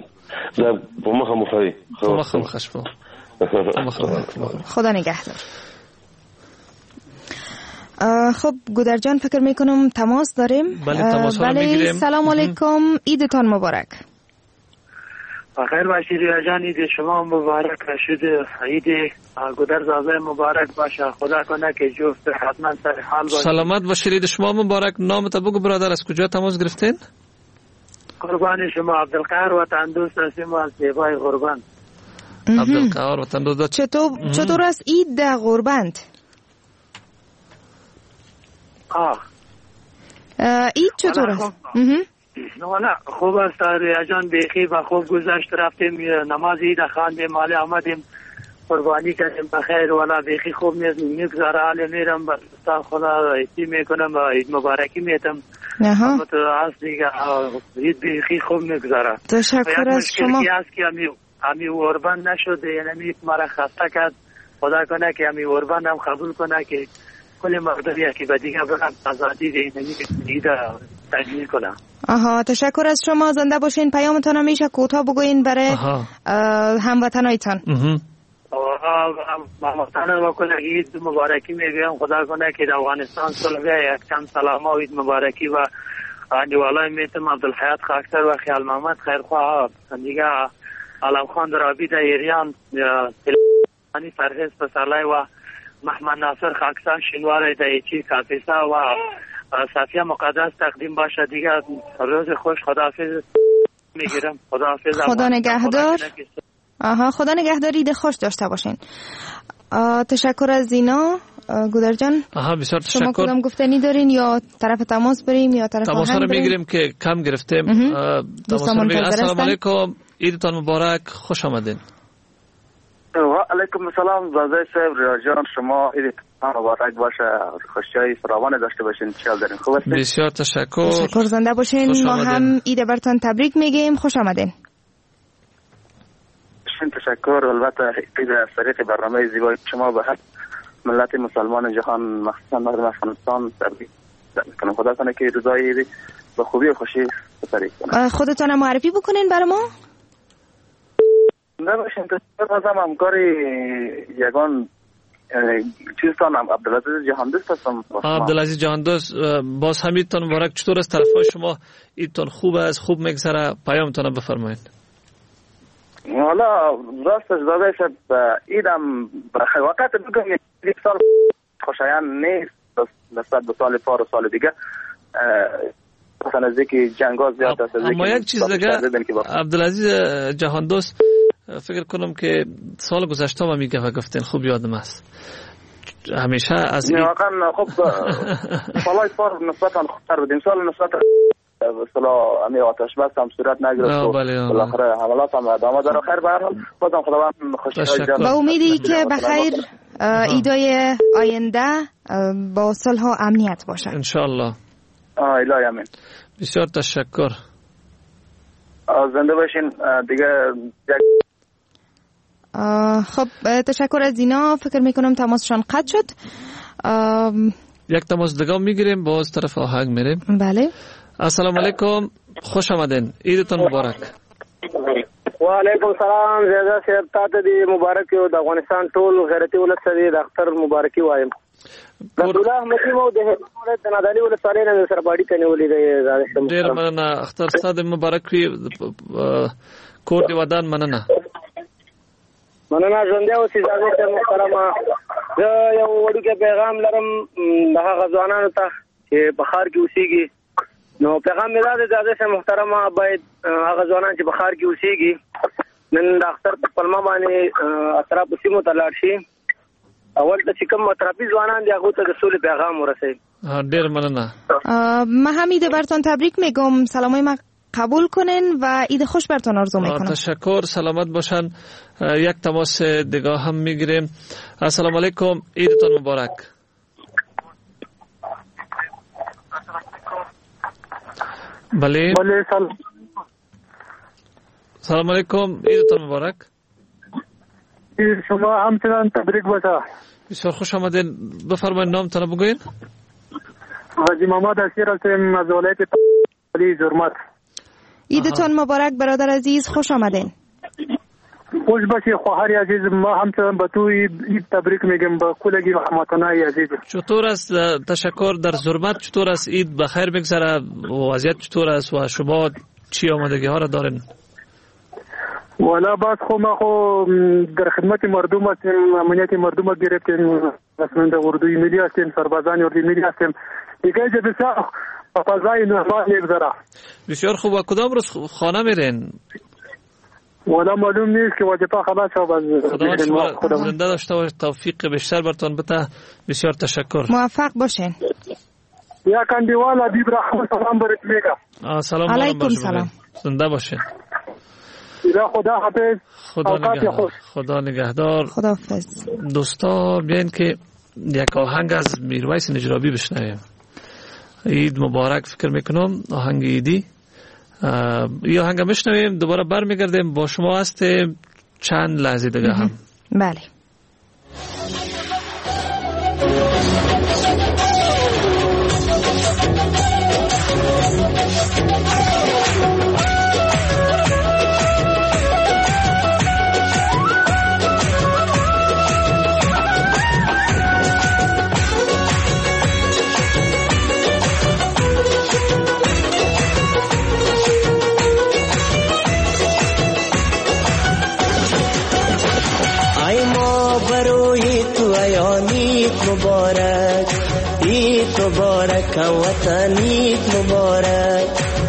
خدا نگهدار. خب گودر جان فکر میکنم تماس داریم. بله تماس ها میگیریم. سلام علیکم، عیدتان مبارک. بخیر باشید جان، عید شما مبارک باشید. عید گودر زازه مبارک باشه. خدا کنه که جفت حتما سر حال باشه. سلامت باشید، عید شما مبارک. نامت بگو برادر، از کجا تماس گرفتین؟ قربان شما، عبدالقهر وطن دوست هستیم از زیبای غربند. عبدالقهر وطن دوست. چطور است عید در غربند؟ عید چطور است؟ نه خوب است ریاجان، بیخی و خوب گذشت. رفتیم نماز عید خواندیم، مال آمدیم قربانی کردیم بخیر. والا بیخی خوب میگذره. حال میرم تا خدا ایتی میکنم، عید مبارکی میتم. تو از دیگه عید بیخی خوب میگذره. تشکر از شما. که همی قربان نشده، یعنی مرا خسته کرد. خدا کنه که همی قربان هم قبول کنه که کل مقداری که به دیگه برم آزادی دیده تجمیل کنم. تشکر از شما، زنده باشین. پیامتان همیشه کوتاه بگوین برای هموطنایتان. هموطنان و کل عید مبارکی میگویم. خدا کنه که در افغانستان صلح یک چند سلام و عید مبارکی و دیوالای میتم عبدالحیات خاکسر و خیال محمد خیرخواه دیگه علم خان درابی در ایریان تلفانی فرهز پسرلای و محمد ناصر خاکسان شنوار دایچی کافیسا و صافیه مقدس تقدیم باشه. دیگه روز خوش. خداحافظ میگیرم. خداحافظ. خدا نگهدار. خدا نگهدار. عید خوش داشته باشین. تشکر از اینا گودر جان. بسیار تشکر. شما کدام گفتنی دارین یا طرف تماس بریم یا طرف تماس رو میگیریم که کم گرفتیم. السلام علیکم، عیدتان مبارک، خوش آمدین. و علیکم السلام زازه صاحب، ریاجان شما عیدتان مبارک باشه، خوشیای فراوان داشته باشین. چیال دارین؟ خوب هستین؟ بسیار تشکر. زنده باشین. ما هم عید برتان تبریک میگیم. خوش آمدین. تشکر. البته عید از طریق برنامه زیبای شما به هر ملت مسلمان جهان مخصوصا مردم افغانستان تبریک میکنم. خدا کنه که روزای عید به خوبی و خوشی سپری کنه. خودتان معرفی بکنین برای ما. نباشین تشکر. همکاری یگان چیزتان عبدالعزیز جهاندوست هستم. عبدالعزیز جهاندوست، باز حمیدتان مبارک. چطور است طرفای شما؟ عیدتان خوب است؟ خوب میگذره؟ پیامتان بفرمایید. حالا راستش داده شد عیدم وقت بگم یک سال خوشایند نیست نسبت به سال پار و سال دیگه. مثلا از اینکه جنگ ها زیاد است. اما یک چیز دیگه عبدالعزیز جهاندوست، فکر کنم که سال گذشته ما میگه و گفتین، خوب یادم است همیشه از این واقعا خب سالای پار نسبتا خوبتر بودیم. سال نسبتا اصلا امی آتش بس هم صورت نگرفت و بالاخره حملات هم ادامه داره. خیر به هر حال بازم خداوند خوشی با امیدی که بخیر ایدای آینده با صلح و امنیت باشه ان شاء الله. الهی امین. بسیار تشکر. زنده باشین دیگه. خب تشکر از اینا. فکر میکنم تماسشان قطع شد. یک تماس دیگه میگیریم، باز طرف آهنگ میریم. بله. السلام علیکم، خوش آمدین، عیدتان مبارک. و علیکم السلام. زیاده صاحب تاسو دې مبارک یو. د افغانستان ټول غیرتي ولس سره د اختر مبارکي وایم. عبدالله احمدی مو د هیڅ د نادالي ولسوالۍ نه سره باندې کنيولې دی. ډیر مننه اختر ستاسو مبارک وي. کور دی ودان مننه. مننه ژوندۍ اوسئ زیاده صاحب محترمه. زه یو وړوکی پیغام لرم د هغه ځوانانو ته چې په ښار کې اوسېږي. نو پیغام مې دا دی زیاده صاحب محترمه، باید هغه ځوانان چې په ښار کې اوسېږي نن د اختر په پلمه باندې اطرافو سیمو ته لاړ شي. اول ته چې کوم اطرافي ځوانان دي هغو ته د سولې پیغام ورسوي. ډېر مننه. من هم عید برتان تبریک میگم. سلامای ما قبول کنین و عید خوش برتان آرزو میکنم. تشکر. سلامت باشن. یک تماس دیگه هم میگیریم. السلام علیکم، عیدتان مبارک. بله. سلام علیکم، عیدتان مبارک. شما همچنان تبریک باشه. بسیار خوش آمدین. بفرمایید نامتان بگوین. حاجی محمد اسیر هستم از ولایت علی زرمت. عیدتان مبارک برادر عزیز، خوش آمدین. خوش باشی خواهر عزیز. ما همچنان به تو عید تبریک میگم به کلگی و هموطنای عزیز. چطور است؟ تشکر. در زرمت چطور است؟ عید بخیر بگذره؟ وضعیت چطور است و شما چی آمادگی ها را دارین؟ والا باز خو ما خو در خدمت مردم هستیم، امنیت مردم را گرفتیم، مثلا در اردوی ملی هستیم، سربازان اردوی ملی هستیم دیگه. جا بسیار فضای نورمال میگذره. بسیار خوب. و کدام روز خانه میرین؟ والا معلوم نیست که وظیفه خلاص شد. خدا زنده داشته باش، توفیق بیشتر برتون بده. بسیار تشکر. موفق باشین. یا کندیوال حبیب رحمت سلام برات میگم. سلام علیکم. سلام. زنده باشین. خدا حافظ. خدا نگهدار. خداحافظ. دوستا بیاین که یک آهنگ از میرویس نجرابی بشنویم. عید مبارک فکر میکنم آهنگ عیدی. این آهنگ بشنویم دوباره برمیگردیم با شما هستیم چند لحظه دیگه هم. بله. مبارک عید مبارک وطن عید مبارک.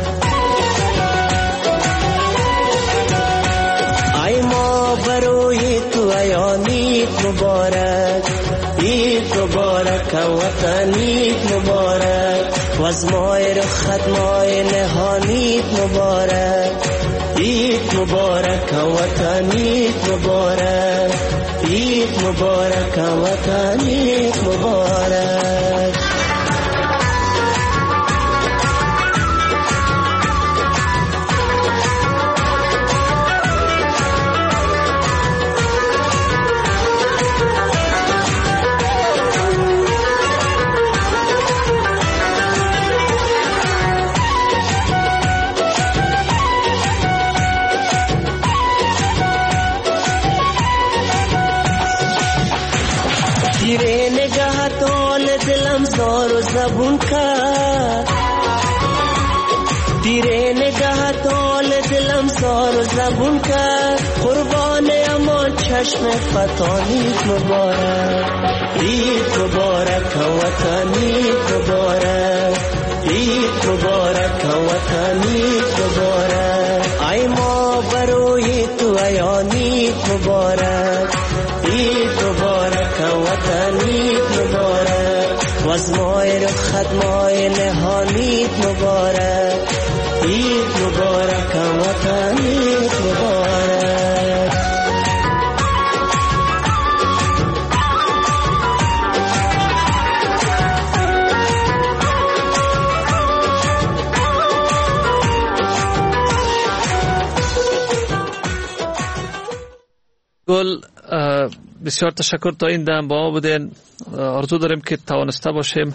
ای ما بروی تو ایان عید مبارک عید مبارک وطن عید مبارک. و از مای رخت مای نهان عید مبارک عید مبارک وطن عید مبارک عید مبارک وطن عید مبارک. تیرے نگاہ تول دلم زار و زبون کرد تیرے نگاہ تول دلم زار و زبون کرد. قربان اما چشم فتانیت مبارک عید مبارک وطن عید مبارک عید مبارک وطن عید مبارک. ای ما بروی تو ایان عید مبارک عید مبارک وطن عید مبارک. و از مای رخت مای نهان عید مبارک عید مبارک وطن عید مبارک. گل بسیار تشکر تا این دم با ما بودین. آرزو داریم که توانسته باشیم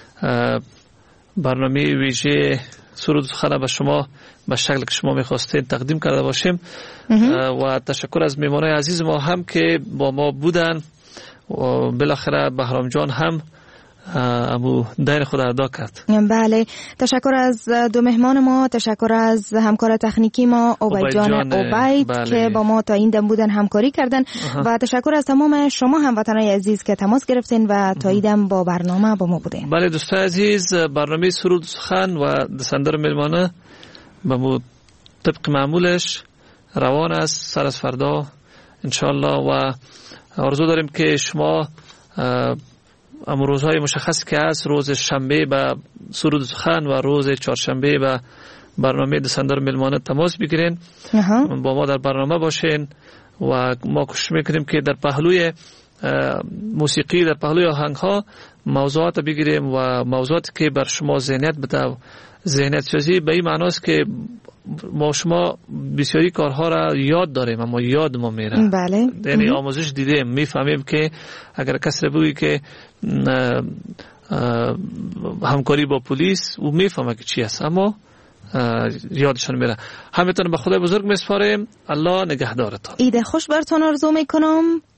برنامه ویژه سرود سخن به شما به شکل که شما میخواستین تقدیم کرده باشیم. و تشکر از میمانای عزیز ما هم که با ما بودن و بالاخره بهرام جان هم امو دین خود ادا کرد. بله، تشکر از دو مهمان ما، تشکر از همکار تکنیکی ما عبید جان عبید بله. که با ما تا این دم بودن همکاری کردن و تشکر از تمام شما هموطنان عزیز که تماس گرفتین و تا این دم با برنامه با ما بودین. بله دوستان عزیز، برنامه سرود سخن و دسندر مهمانه به مو طبق معمولش روان است سر از فردا انشالله. و آرزو داریم که شما اما روزهای مشخصی که هست، روز شنبه به سرود سخن و روز چهارشنبه به برنامه دسندر ملمانه تماس بگیرین، با ما در برنامه باشین و ما کوشش میکنیم که در پهلوی موسیقی، در پهلوی آهنگ ها موضوعات بگیریم و موضوعاتی که بر شما ذهنیت بده. ذهنیت سازی به این معناست که ما شما بسیاری کارها را یاد داریم اما یاد ما میره. بله. یعنی آموزش دیدیم، میفهمیم که اگر کسی بگویی که همکاری با پلیس او میفهمه که چی است، اما یادشان میره. همتون به خدای بزرگ میسپاریم. الله نگهدارتان. عید خوش براتون آرزو میکنم.